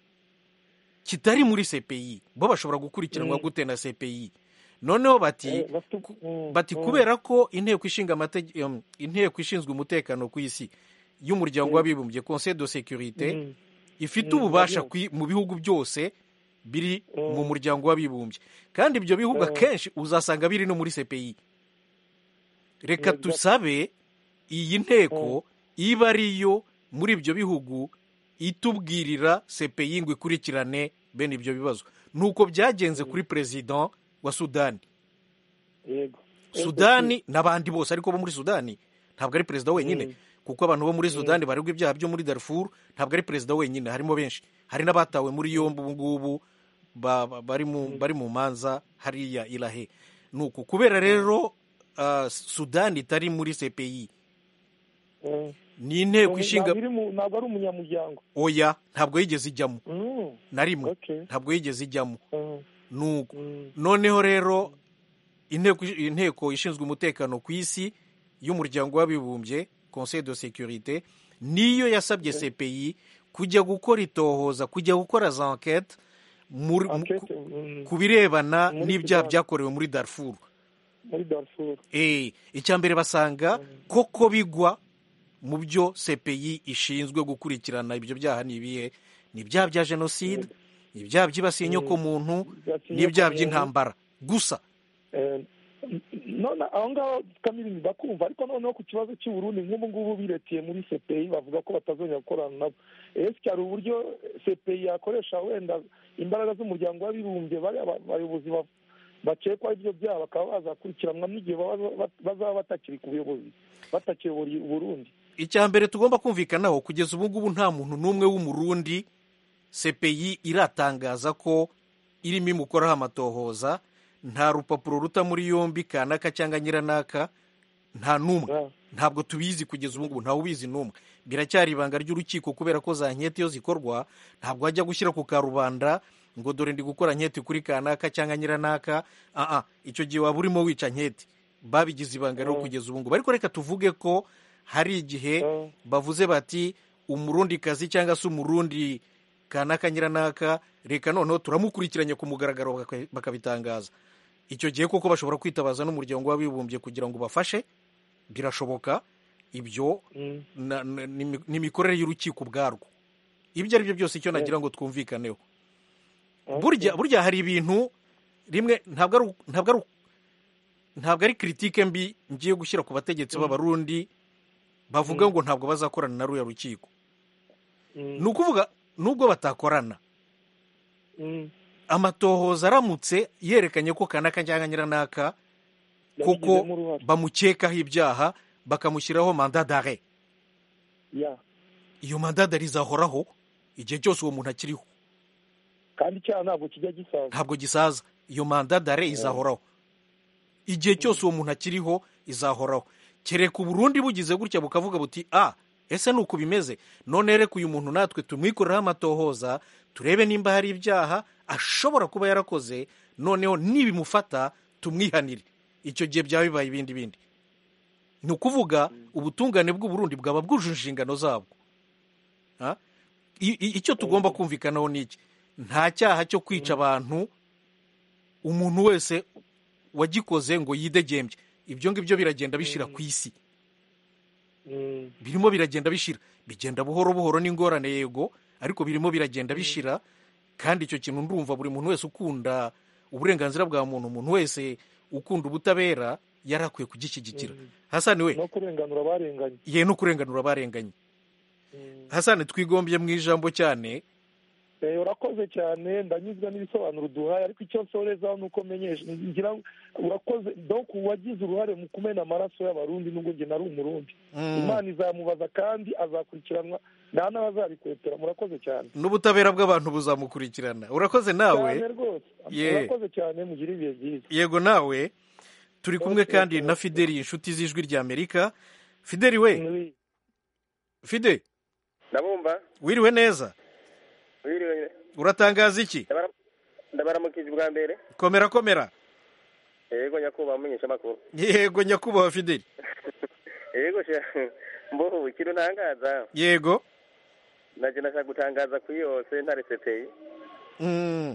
kitari muri C P I bo bashobora gukurikiranwa Mm. gute na C P I noneho bati Eh, bafite- ku- Mm. bati Mm. kubera ko inteko ishinga amategeko um, inteko ishinzwe umutekano ku isi y'umuryango Mm. w'abibumbye Conseil de sécurité Mm. ifite Mm, ububasha ndabyumva. kwi- mu bihugu byose biri Mm. mu muryango w'abibumbye kandi ibyo bihugu Mm. akenshi uzasanga biri no muri C P I reka Exact. tusabe iyi nteko iba ariyo muri ibyo bihugu itubwirira C P I ngo ikurikirane bene ibyo bibazo nuko byagenze kuri perezida wa Sudani Yego. Sudani n'abandi bose ariko bo muri Sudani ntabwo ari perezida wenyine Mm. kuko abantu bo muri Sudani baregwa ibyaha byo muri Darfur ntabwo ari perezida wenyine harimo benshi hari n'abatawe muri yombi ubu ngubu ba- ba- bari mu bari mu manza hariya irahe nuko kubera rero uh, Sudani itari muri C P I Mm. ni inteko ishinga Ntabwo iri mu- ntabwo ari umunyamuryango. oya ntabwo yigeze ijyamo Mm. na rimwe Okay. ntabwo yigeze ijyamo Mm. nuko Mm. noneho rero inteko inteko ishinzwe umutekano ku isi y'umuryango w'abibumbye Conseil de sécurité niyo yasabye C P I kujya gukora itohoza kujya gukora za enquête muri- mu- Enquête, ku- mm, ku birebana Muri n'ibyaha Sudani. byakorewe muri Darfur muri Darfur. eh icya mbere basanga koko bigwa mu byo C P I ishinzwe gukurikirana ibyo byaha ni ibihe ni ibyaha bya jenoside ni ibyaha byibasiye inyokomuntu Byibasiye n'ibyaha inyokomuntu. by'intambara gusa Eh, none aho ngaho kamiri bakumva ariko noneho ku kibazo cy'u Burundi nk'ubu ngubu biretiye muri C P I bavuga ko batazongera gukorana nabo ese hari uburyo C P I yakoresha wenda imbaraga z'umuryango w'abibumbye bari aba- abayobozi ba- bakekwaho ibyo byaha bakaba bazakurikiranwa n'igihe baba- bazaba batakiri ku buyobozi batakiyobora u Burundi. icya mbere tugomba kumvikanaho kugeza ubu ngubu nta muntu n'umwe w'umurundi C P I iratangaza ko irimo imukoraho amatohoza nta rupapuro ruta muri yombi kanaka cyangwa nyiranaka nta n'umwe Ah. ntabwo tubizi kugeza ubu ngubu ntawe ubizi n'umwe biracyari ibanga ry'urukiko kubera ko za nkete iyo zikorwa ntabwo wajya gushyira ku karubanda ngo dore ndi gukora nkete kuri kanaka cyangwa nyiranaka aa icyo gihe waba urimo wica nkete babigize ibanga rero kugeza ubu ngubu ariko reka tuvuge ko hari igihe Ah. bavuze bati umurundikazi cyangwa se umurundi kanaka nyiranaka reka noneho turamukurikiranye ku mugaragaro baka- bakabitangaza icyo gihe koko bashobora kwitabaza n'umuryango w'abibumbye kugira ngo bafashe birashoboka ibyo Mm. na- na- ni ni imikorere y'urukiko ubwarwo ibyo ari byo byose icyo nagira ngo twumvikaneho burya burya hari ibintu rimwe ntabwo ari ntabwo ari ntabwo ari kiritike mbi ngiye gushyira ku bategetsi b'abarundi bavuga ngo ntabwo bazakorana na ruya rukiko Mm. ni ukuvuga nubwo batakorana Mm. amatohoza aramutse yerekanye ko kanaka cyangwa nyiranaka kuko Yabigizemo uruhare. bamukekaho ibyaha bakamushyiraho manda dare Ya. iyo manda dare izahoraho igihe cyose uwo muntu akiriho kandi icyaha ntabwo kijya gisaza. ntabwo gisaza iyo manda dare izahoraho igihe cyose uwo muntu akiriho izahoraho kereka uburundi bugize gutya bukavuga buti a ese ni uku bimeze none reka uyu muntu natwe tumwikorereho amatohoza turebe nimba hari ibyaha ashobora kuba yarakoze noneho nibimufata tumwihanire icyo gihe byaba bibaye ibindi bindi ni ukuvuga ubutungane bw'uburundi bwaba bwujuje inshingano zabwo Ha? I- i- icyo tugomba kumvikanaho ni iki nta cyaha cyo kwica abantu umuntu wese wagikoze ngo yidegembye ibyo ngibyo biragenda bishira ku isi Mm. birimo biragenda bishira bigenda buhoro buhoro n'ingorane yego ariko birimo biragenda bishira kandi icyo kintu ndumva buri muntu wese ukunda uburenganzira bwa muntu umuntu wese ukunda ubutabera yari akwiye kugishyigikira hasani we no kurenganura abarenganye. ye no kurenganura abarenganye Mm. hasani twigombye mu ijambo cyane Eh, urakoze cyane ndanyuzwa n'ibisobanuro duhaye ariko icyo nsorezaho ni uko menyesha ngira ngo urakoze donc uwagize uruhare mu kumena amaraso y'abarundi nubwo njye nari umurundi Mm. imana izamubaza kandi azakurikiranwa nta n'abazabikwetera murakoze cyane n'ubutabera bw'abantu buzamukurikirana urakoze nawe cyane rwose Ye. urakoze cyane mugire ibihe byiza yego nawe turi kumwe Okay, kandi okay. na fideli inshuti z'ijwi ry'amerika fideli we Oui. fide ndabumva wiriwe neza Wiriwe. uratangaza iki? Ndabara- ndabaramukije bwa mbere. Komera komera. Yego nyakubahwa mumenyesha makuru. Yego nyakubahwa Fideli. Yego sha. Mbo ikintu ntangaza. Yego. Naje nashaka gutangaza kuri yose ntare C P I. Mm.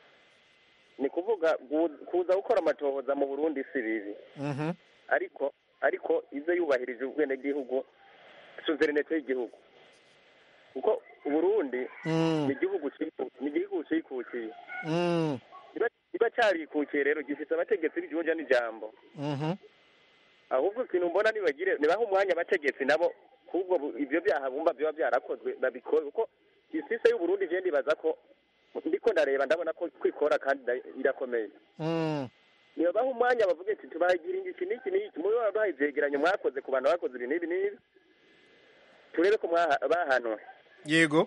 Ni kuvuga gu- kuza gukora amatohoza mu Burundi si bibi. Mhm. Ariko ariko izo yubahirije ubwene gihugu suzerinete y'igihugu. Kuko Burundi Mm. ni igihugu ciku- ni igihugu cikukiye. Mm. Niba niba carikukiye rero gifite abategetsi b'igihugu n'ijambo. Mhm. Ahubwo ikintu mbona nibagire nibaho umwanya abategetsi nabo kubwo bu- ivyo byaha bumva byo byarakozwe babikora kuko isise y'u Burundi je ndibaza ko ndiko ndareba ndabona ko kwikora kandi nda- irakomeye. Mm. Nibaho umwanya bavuge ati tubagira iki n'iki n'iki muri babaye ivyegeranyo mwakoze ku bantu bakoze ibi n'ibi n'ibi turebe ko mwaha- bahanwe. Yego.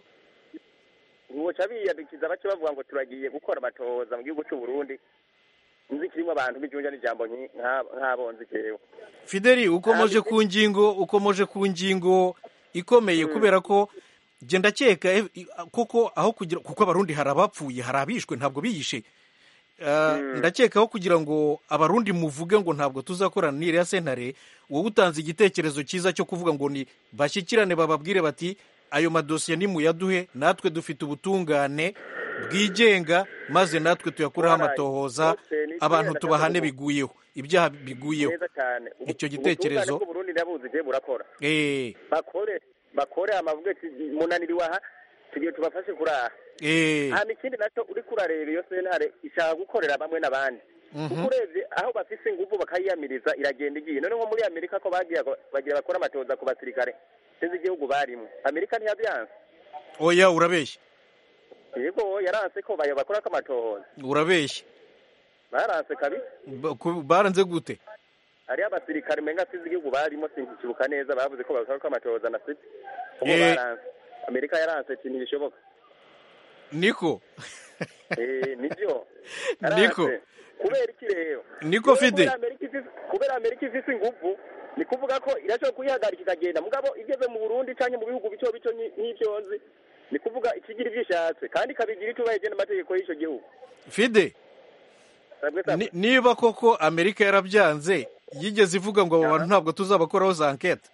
Woca biyadukiza bace bavuga ngo turagiye gukora amatohoza mu gihugu cy'u Burundi nzi kirimo abantu b'ijunja n'ijambo nki- nka- nk'abonzi jewe. Fideli ukomoje ku ngingo ukomoje ku ngingo ikomeye kubera ko je ndakeka eh, i- koko aho kugira kuko abarundi hari abapfuye hari abishwe ntabwo biyishe. Uh, ndakeka aho kugira ngo abarundi muvuge ngo ntabwo tuzakorana n'iriya sentare wowe utanze igitekerezo cyiza cyo kuvuga ngo ni bashyikirane bababwire bati ayo madosiye nimuyaduhe natwe dufite ubutungane bwigenga maze natwe tuyakureho amatohoza abantu tubahane biguyeho ibyaha biguyeho Neza cyane. Ubu- icyo gitekerezo. ubutungane bw'u Burundi ndabuzi je burakora. eh Bakore bakore amavuga ati munaniriwe aha tugiye tubafashe kuraha. eh Hama ikindi nacyo uri kurareba iyo sentare ishaka gukorera bamwe n'abandi. Kuko urebye aho bafise ingufu bakayiyamiriza iragenda igiye. None nko muri Amerika ko bagiye bagira bakora amatohoza ku basirikare sinzi igihugu barimo. Amerika ntiyabyanse. oya urabeshya Yego yaranse ko bayo bakora amatohoza. urabeshya Baranse kabisa. Ba- ku- baranze gute? Hari abasirikare menga sinzi igihugu barimo sinkibuka neza bavuze ko bakora amatohoza na site. Ubu Eh. baranse. Amerika yaranse ikintu gishoboka. Niko Eh nibyo. Niko. Yaranse. Kubera iki rero? Niko Kubera Fide. Amerika ifise- kubera Amerika ifise ingufu ni kuvuga ko irashobora kuyihagarika ikagenda mugabo igeze mu Burundi canke mu bihugu bico bico nki- nk'ivyonzi ni kuvuga ikigira ivyishatse kandi kabigira itubaye n'amategeko y'ico gihugu. Fide Sabwe sabwe. ni- niba koko Amerika yarabyanze yigeze ivuga ngo abo bantu ntabwo tuzabakoraho za enquête.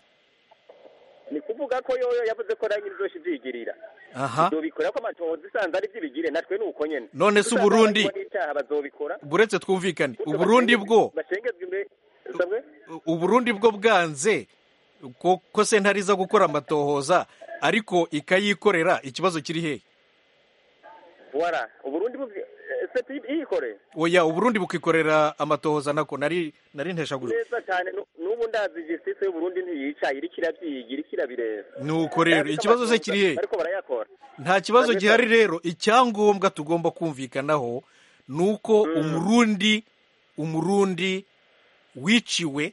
Ni kuvuga ko yoyo yavuze ko nanyi bizoshi vyigirira. Aha. Bazobikora ko amatohoza isanze ari vy'ibigire natwe ni uko nyene. None se Uburundi icyaha bazobikora. buretse twumvikane Uburundi bwo bashengezwe imbere. Sabwe. Uburundi bwo bwanze ko ko sentare iza gukora amatohoza ariko ikayikorera ikibazo kiri hehe? Voilà. Uburundi buvye seti ikore. Oya Uburundi bukikorera amatohoza nako nari nari nteshagura. Neza cyane nu- n'ubu ndazi justice y'u Burundi ntiyicaye iri kiravyigira kirabireba. Nuko rero ikibazo se kiri hehe? Ariko barayakora. Nta kibazo gihari rero icyangombwa tugomba kumvikanaho nuko umurundi umurundi wiciwe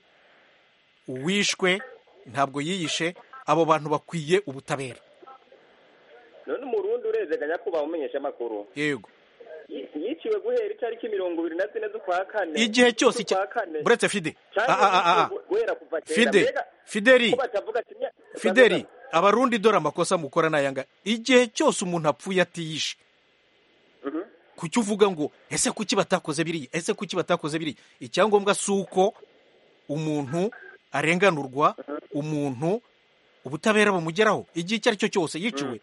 wishwe ntabwo yiyishe abo bantu bakwiye ubutabera. None umurundi urezeganya kuba umenyesha makuru. Yego. Y- Yiciwe guhera itariki mirongo ibiri na zine z'ukwa kane. Igihe cyose icya- z'ukwa kane. buretse Fide. Canke Ah, ah, ah, ah. guhera kuva kera. Fide, Mbega, Fideli, ko batavuga ati nya- Fideli, abarundi dore amakosa mukora nayanga. Igihe cyose umuntu apfuye atiyishe. Mhm. Kuki uvuga ngo ese kuki batakoze biriya? Ese kuki batakoze biriya? Icyangombwa suko umuntu arenganurwa, umuntu ubutabera bumugeraho igihe icyo ari cyo cyose yiciwe.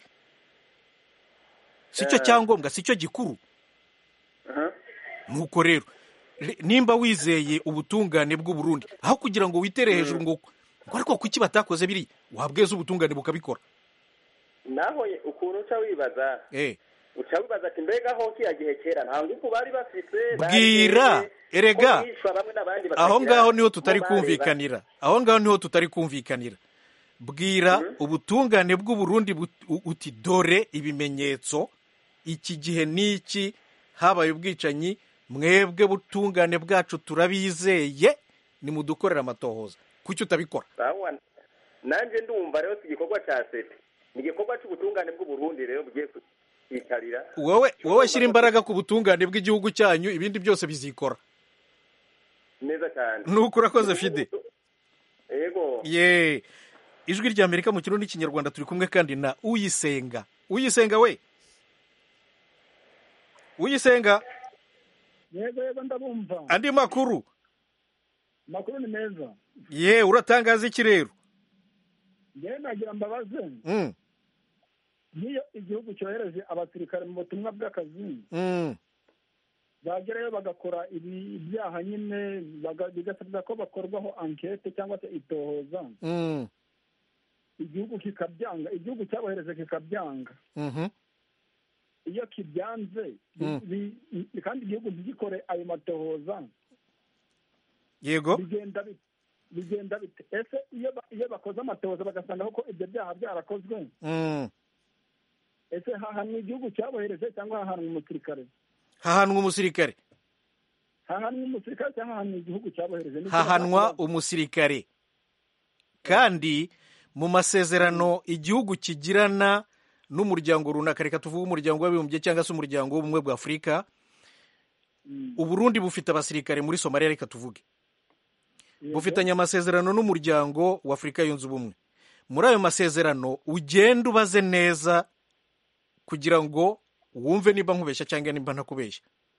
Sicyo cyangombwa, sicyo gikuru. Mhm. Nuko rero re- nimba wizeye ubutungane bw'u Burundi aho kugira ngo witere hejuru ngo ngo ariko kuki batakoze biri wabweza ubutungane bukabikora. Naho ye- ukuntu uca wibaza. Eh Uca wibaza ati mbega ho kiya gihe kera nta ngufu bari bafise. Bwira, erega, ko bishwa bamwe n'abandi aho bakagira ngaho niho tutari bo bareba. kumvikanira. Aho ngaho niho tutari kumvikanira. Bwira ubutungane bw'u Burundi but- u- uti dore ibimenyetso iki gihe niki habaye ubwicanyi mwebwe butungane bwacu turabizeye nimudukorera amatohoza. Kuki utabikora? Sawa. Nanje ndumva rero si igikorwa ca sete. Ni igikorwa c'ubutungane bw'u Burundi rero bugiye kwicarira. Wowe wowe shyira imbaraga ku butungane bw'igihugu cyanyu ibindi byose bizikora. Neza cyane. Nuko urakoze Fide. Yego. Ye. Ijwi rya Amerika mu kirundi n'ikinyarwanda turi kumwe kandi na Uyisenga. Uyisenga we. uyisenga yego yego ndabumva. andi makuru Makuru ni meza. ye uratangaza iki rero? Njyewe nagira mbabaze. Mm. Niyo igihugu cyohereje abasirikare mu butumwa bw'akazi. Mm. bagerayo bagakora ibi byaha nyine bigasabwa ko bakorwaho ankete cyangwa se itohoza. Mm. Igihugu kikabyanga, igihugu cyabohereje kikabyanga. Mhm. Iyo kibyanze kandi igihugu ntigikore ayo matohoza. Yego. Bigenda bite? Bigenda bite? Ese iyo iyo bakoze amatohoza bagasanga ko ibyo byaha byarakozwe. Mm. Ese hahanwa igihugu cyabohereje cyangwa hahanwa umusirikare? Hahanwa umusirikare. Hahanwa umusirikare cyangwa hahanwa igihugu cyabohereje? Hahanwa umusirikare. Kandi mu masezerano igihugu kigirana n'umuryango runaka, reka tuvuge umuryango w'abibumbye cyangwa se umuryango w'ubumwe bwa Afurika, Uburundi bufite abasirikare muri Somalia, reka tuvuge bufitanye amasezerano n'umuryango wa Afurika yunze ubumwe. Muri ayo masezerano ugenda ubaze neza kugira ngo wumve niba nkubeshya cyangwa niba ntakubeshya.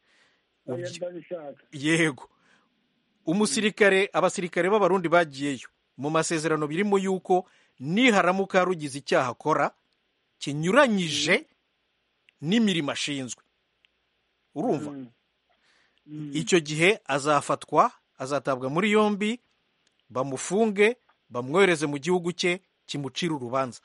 Yego, umusirikare abasirikare b'abarundi bagiyeyo mu masezerano birimo yuko niharamuka rugize icyaha akora kinyuranyije n'imirimo ashinzwe, urumva, icyo gihe azafatwa, azatabwa muri yombi, bamufunge, bamwohereze mu gihugu cye, kimucira urubanza.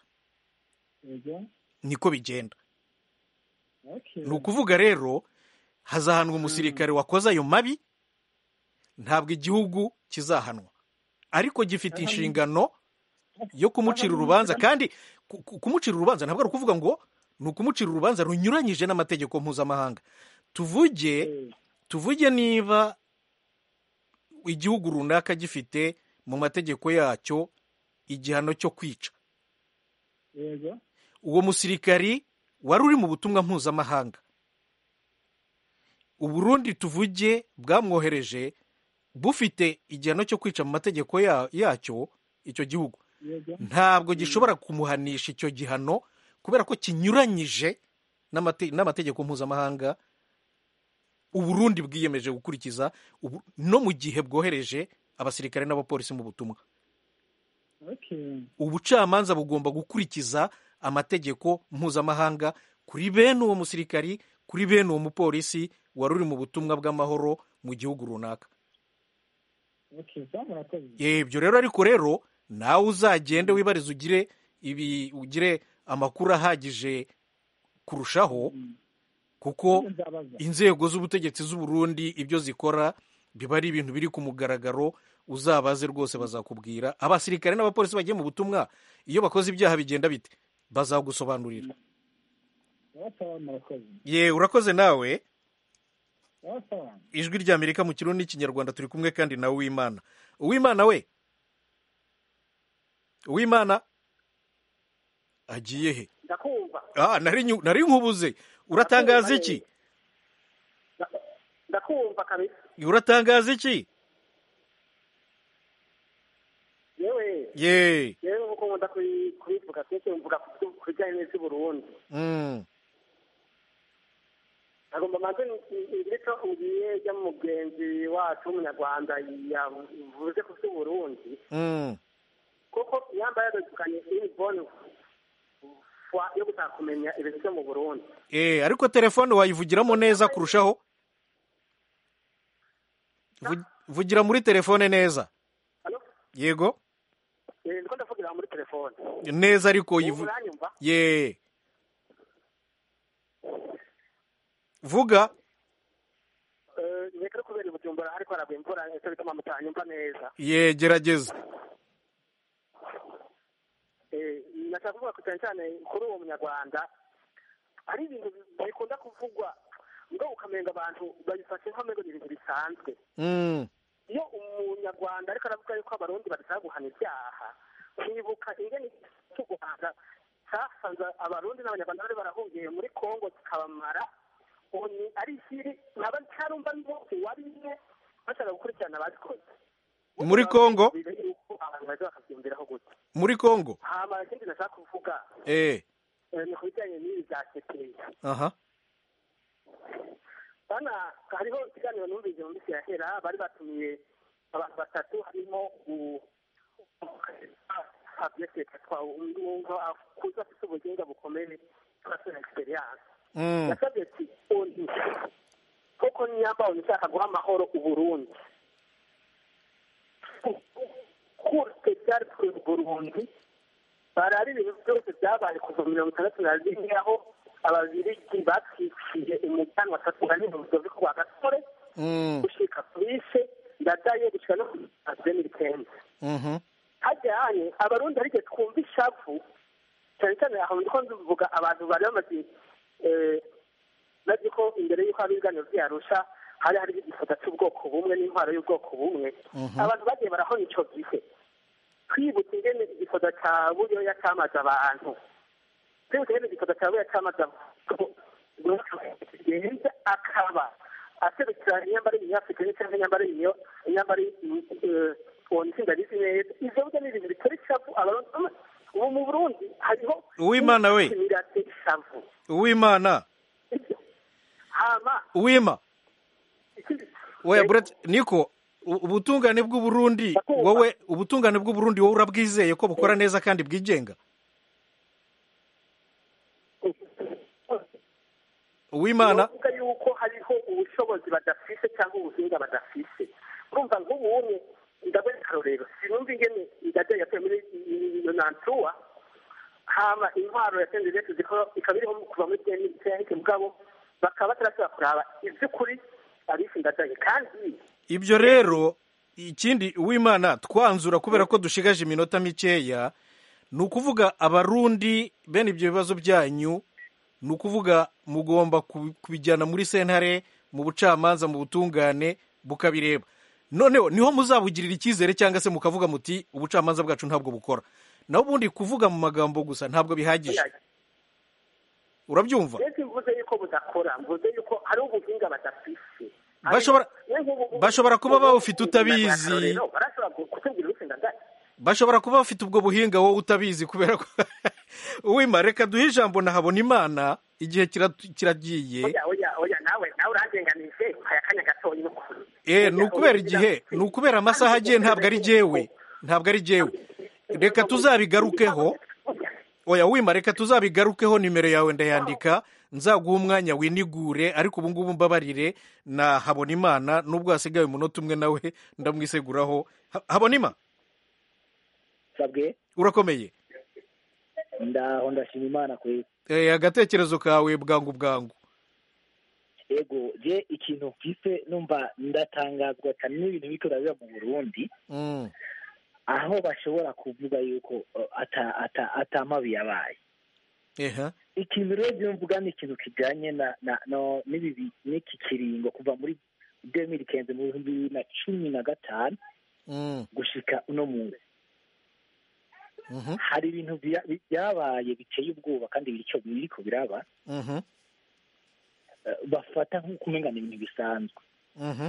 Niko bigenda. Ni ukuvuga rero hazahanwa umusirikare wakoze ayo mabi, ntabwo igihugu kizahanwa, ariko gifite inshingano yo kumucira urubanza. Kandi kumucira urubanza ntabwo ari ukuvuga ngo ni ukumucira urubanza runyuranyije n'amategeko mpuzamahanga. Tuvuge tuvuge niba igihugu runaka gifite mu mategeko yacyo igihano cyo kwica, uwo musirikari wari uri mu butumwa mpuzamahanga, Uburundi tuvuge bwamwohereje bufite igihano cyo kwica mu mategeko yacyo, icyo gihugu ntabwo gishobora kumuhanisha icyo gihano kubera ko kinyuranyije n'amategeko mpuzamahanga Uburundi bwiyemeje gukurikiza no mu gihe bwohereje abasirikare n'abapolisi mu butumwa. Ubucamanza bugomba gukurikiza amategeko mpuzamahanga kuri bene uwo musirikari, kuri bene uwo mupolisi wari uri mu butumwa bw'amahoro mu gihugu runaka. Ibyo rero ariko rero nawe uzagende wibarize ugire ibi ugire amakuru ahagije kurushaho, kuko inzego z'ubutegetsi z'u Burundi ibyo zikora biba ari ibintu biri ku mugaragaro. Uzabaze rwose bazakubwira. Abasirikare n'abapolisi bagiye mu butumwa iyo bakoze ibyaha bigenda bite, bazagusobanurira. Ye, urakoze nawe. Ijwi rya Amerika mu Kirundi n'Ikinyarwanda turi kumwe kandi nawe Uwimana. Uwimana we, Uwimana agiye he? Ndakumva. Ah, nari nari nkubuze. Uratangaza iki? Ndakumva kabisa. Uratangaza iki? Yewe. Ye. Yewe uko nkunda kubivuga cyane mvuga kujyanye n'isi Burundi. Mm. Agomba maze ndetse ugiye jya mu mugenzi wacu w'umunyarwanda yavuze ku Burundi. Mm. Koko yambaye adukanye inbone fwa yo gutakumenya ibintu byo mu Burundi. Eh, ariko telefone wayivugiramo neza kurushaho. Vugira muri telefone neza. Halo? Yego. Eh, ndiko ndavugira muri telefone. Neza ariko yivu. Ye. Vuga. Eh, nekere kubera Bujumbura ariko arabimvura ese bituma mutanyumva neza. Ye, gerageza. Eh, nashaka kuvuga ku cyane kuri uwo munyarwanda ari ibintu bikunda kuvugwa ngo ukamenga abantu bayifashe nk'amego ibintu bisanzwe. Mm. Iyo umunyarwanda ariko aravuga yuko abarundi badashaka guhana ibyaha, kwibuka ingene cyo Rwanda cyasanze abarundi n'abanyarwanda bari barahungiye muri Kongo kikabamara, oni ari shiri naba cyarumva n'uko wari ne bashaka gukurikirana abazikoze muri Kongo. Muri Kongo. Hama ikindi nashaka kuvuga eh ni kubijyanye n'ibi bya Seteye. Aha. urabona hariho ikiganiro numvise mu minsi yahera bari batumiye abantu batatu harimo kuza afite ubuginga bukomeye turasona experience yasabye ati undi koko nyamba ushaka guha amahoro uburundi kurse cyari ku Burundi barari ibintu byose byabaye kuva mirongo itandatu na rimwe aho ababirigi batwiciye umujyanwa atatunga n'intuzo zo kwa gasore gushika kurishe ndadaye gushika no kuri kenzi hajyanye abarundi ariko twumva ishavu cyane cyane aho ndiko nduvuga abantu bari bamaze bazi ko imbere y'uko hari ibiganiro byarusha hari hari igifoto cy'ubwoko bumwe n'intwaro y'ubwoko bumwe abantu bagiye barahona ico gihe twibutse ingene igifoto cya buyoya cyamaze abantu twibutse ingene igifoto cya buyoya cyamaze abantu akaba aserukira inyambara y'Afurika cyangwa inyambara y'iyo inyambara uwo nsinda rizi neza ivyo burya ni ibintu bitari shavu abarundi ubu mu Burundi hariho Uwimana we Uwimana hama Uwima Oya Brett niko ubutungane bw'u Burundi wowe ubutungane bw'u Burundi wowe urabwizeye ko bukora neza kandi bwigenga Uwimana uvuga yuko hariho ubushobozi badafise cyangwa ubuhinga badafise urumva nk'ubunye ndabona karorero sinumva ingene ndajya yavuye muri nantuwa hama intwaro yatendeye tuziko ikabiriho kuva muri tenike mugabo bakaba batarashobora kuraba ivy'ukuri abisi ndajya kandi ibyo rero ikindi Uwimana twanzura kubera ko dushigaje iminota mikeya ni ukuvuga abarundi bene ibyo bibazo byanyu ni ukuvuga mugomba kubijyana muri sentare mu bucamanza mu butungane bukabireba noneho niho muzabugirira icyizere cyangwa se mukavuga muti ubucamanza bwacu ntabwo bukora naho ubundi kuvuga mu magambo gusa ntabwo bihagije urabyumva mvuze yuko budakora mvuze yuko hari ubuhinga badafise bashobora bashobora kuba bawufite utabizi bashobora kuba bafite ubwo buhinga wowe utabizi kubera ko Uwima reka duhe ijambo na Habonimana igihe kiragiye oya oya oya nawe nawe urandenganije aya kanya gatoyi no eh ni ukubera igihe ni ukubera amasaha agiye ntabwo ari jewe ntabwo ari jewe reka tuzabigarukeho oya Uwima reka tuzabigarukeho nimero yawe ndayandika nzaguha umwanya winigure ariko ubu ngubu mbabarire na Habonimana nubwo hasigaye umunota umwe nawe ndamwiseguraho Habonima sabwe urakomeye ndaho ndashima Imana kwe eh agatekerezo kawe bwangu bwangu ego je ikintu mfise numva ndatangazwa cyane n'ibintu bikora biba mu Burundi mm. aho bashobora kuvuga yuko uh, ata ata atamabi yabaye eha ikintu rero mvuga ni ikintu kijanye na, na no nibibi niki kiringo kuva muri deux mille quinze mu bihumbi na cumi na gatanu mm. gushika uno munsi mhm hari ibintu byabaye biteye ubwoba kandi biricyo biriko biraba mhm uh, bafata nk'ukumengana ibintu bisanzwe mhm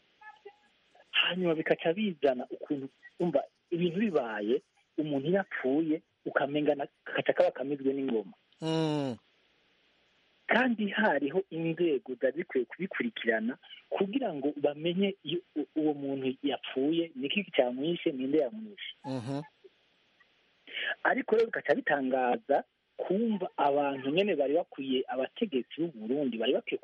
hanyuma bikaca bizana ukuntu umva ibintu bibaye umuntu yapfuye ukamengana kaca kaba kamizwe n'ingoma mm. kandi hariho inzego zazikwiye kubikurikirana kugira ngo bamenye uwo muntu yapfuye niki cyamwishe ninde yamwishe mhm ariko rero bikaca bitangaza kumva abantu nyene bari bakwiye abategetsi b'u Burundi bari bakwiye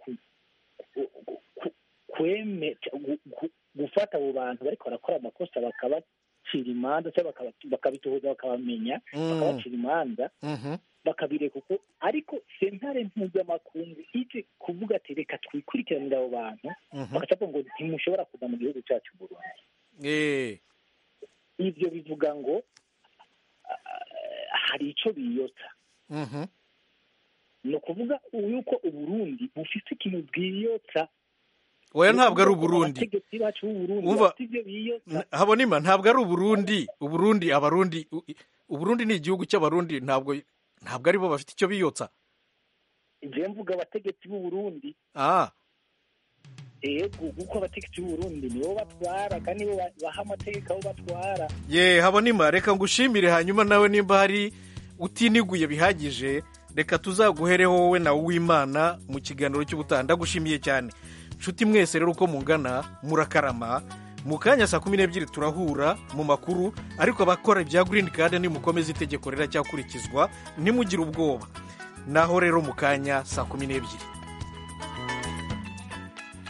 kweme gufata abo bantu bariko barakora amakosa bakabacira imanza cyangwa bakabitohoza bakabamenya bakabacira imanza bakabireka uko ariko sentare mpuzamakungu ije kuvuga ati reka twikurikiranira abo bantu bagacapo ngo ntimushobora kuza mu gihugu cyacu Burundi eh ivyo bivuga ngo hari ico biyota mhm no kuvuga yuko Uburundi bufite ikintu bwiyota oya ntabwo ari Uburundi umva Habonima ntabwo ari Uburundi Uburundi abarundi Uburundi ni igihugu cy'abarundi ntabwo ntabwo ari bo bafite icyo biyotsa je mvuga abategetsi b'u Burundi ah ego guko abategetsi b'u Burundi nibo batwara kandi bo baha amategeko aho batwara ye Habonima reka ngushimire hanyuma nawe nimba hari utiniguye bihagije reka tuzaguhereho wowe na Uwimana mu kiganiro cy'ubutanda ndagushimiye cyane nshuti mwese rero uko mungana murakarama. Mu kanya saa kumi n'ebyiri turahura mu makuru, ariko abakora ibya green card nimukomeze itegeko riracyakurikizwa, ntimugire ubwoba. Naho rero mu kanya saa kumi n'ebyiri.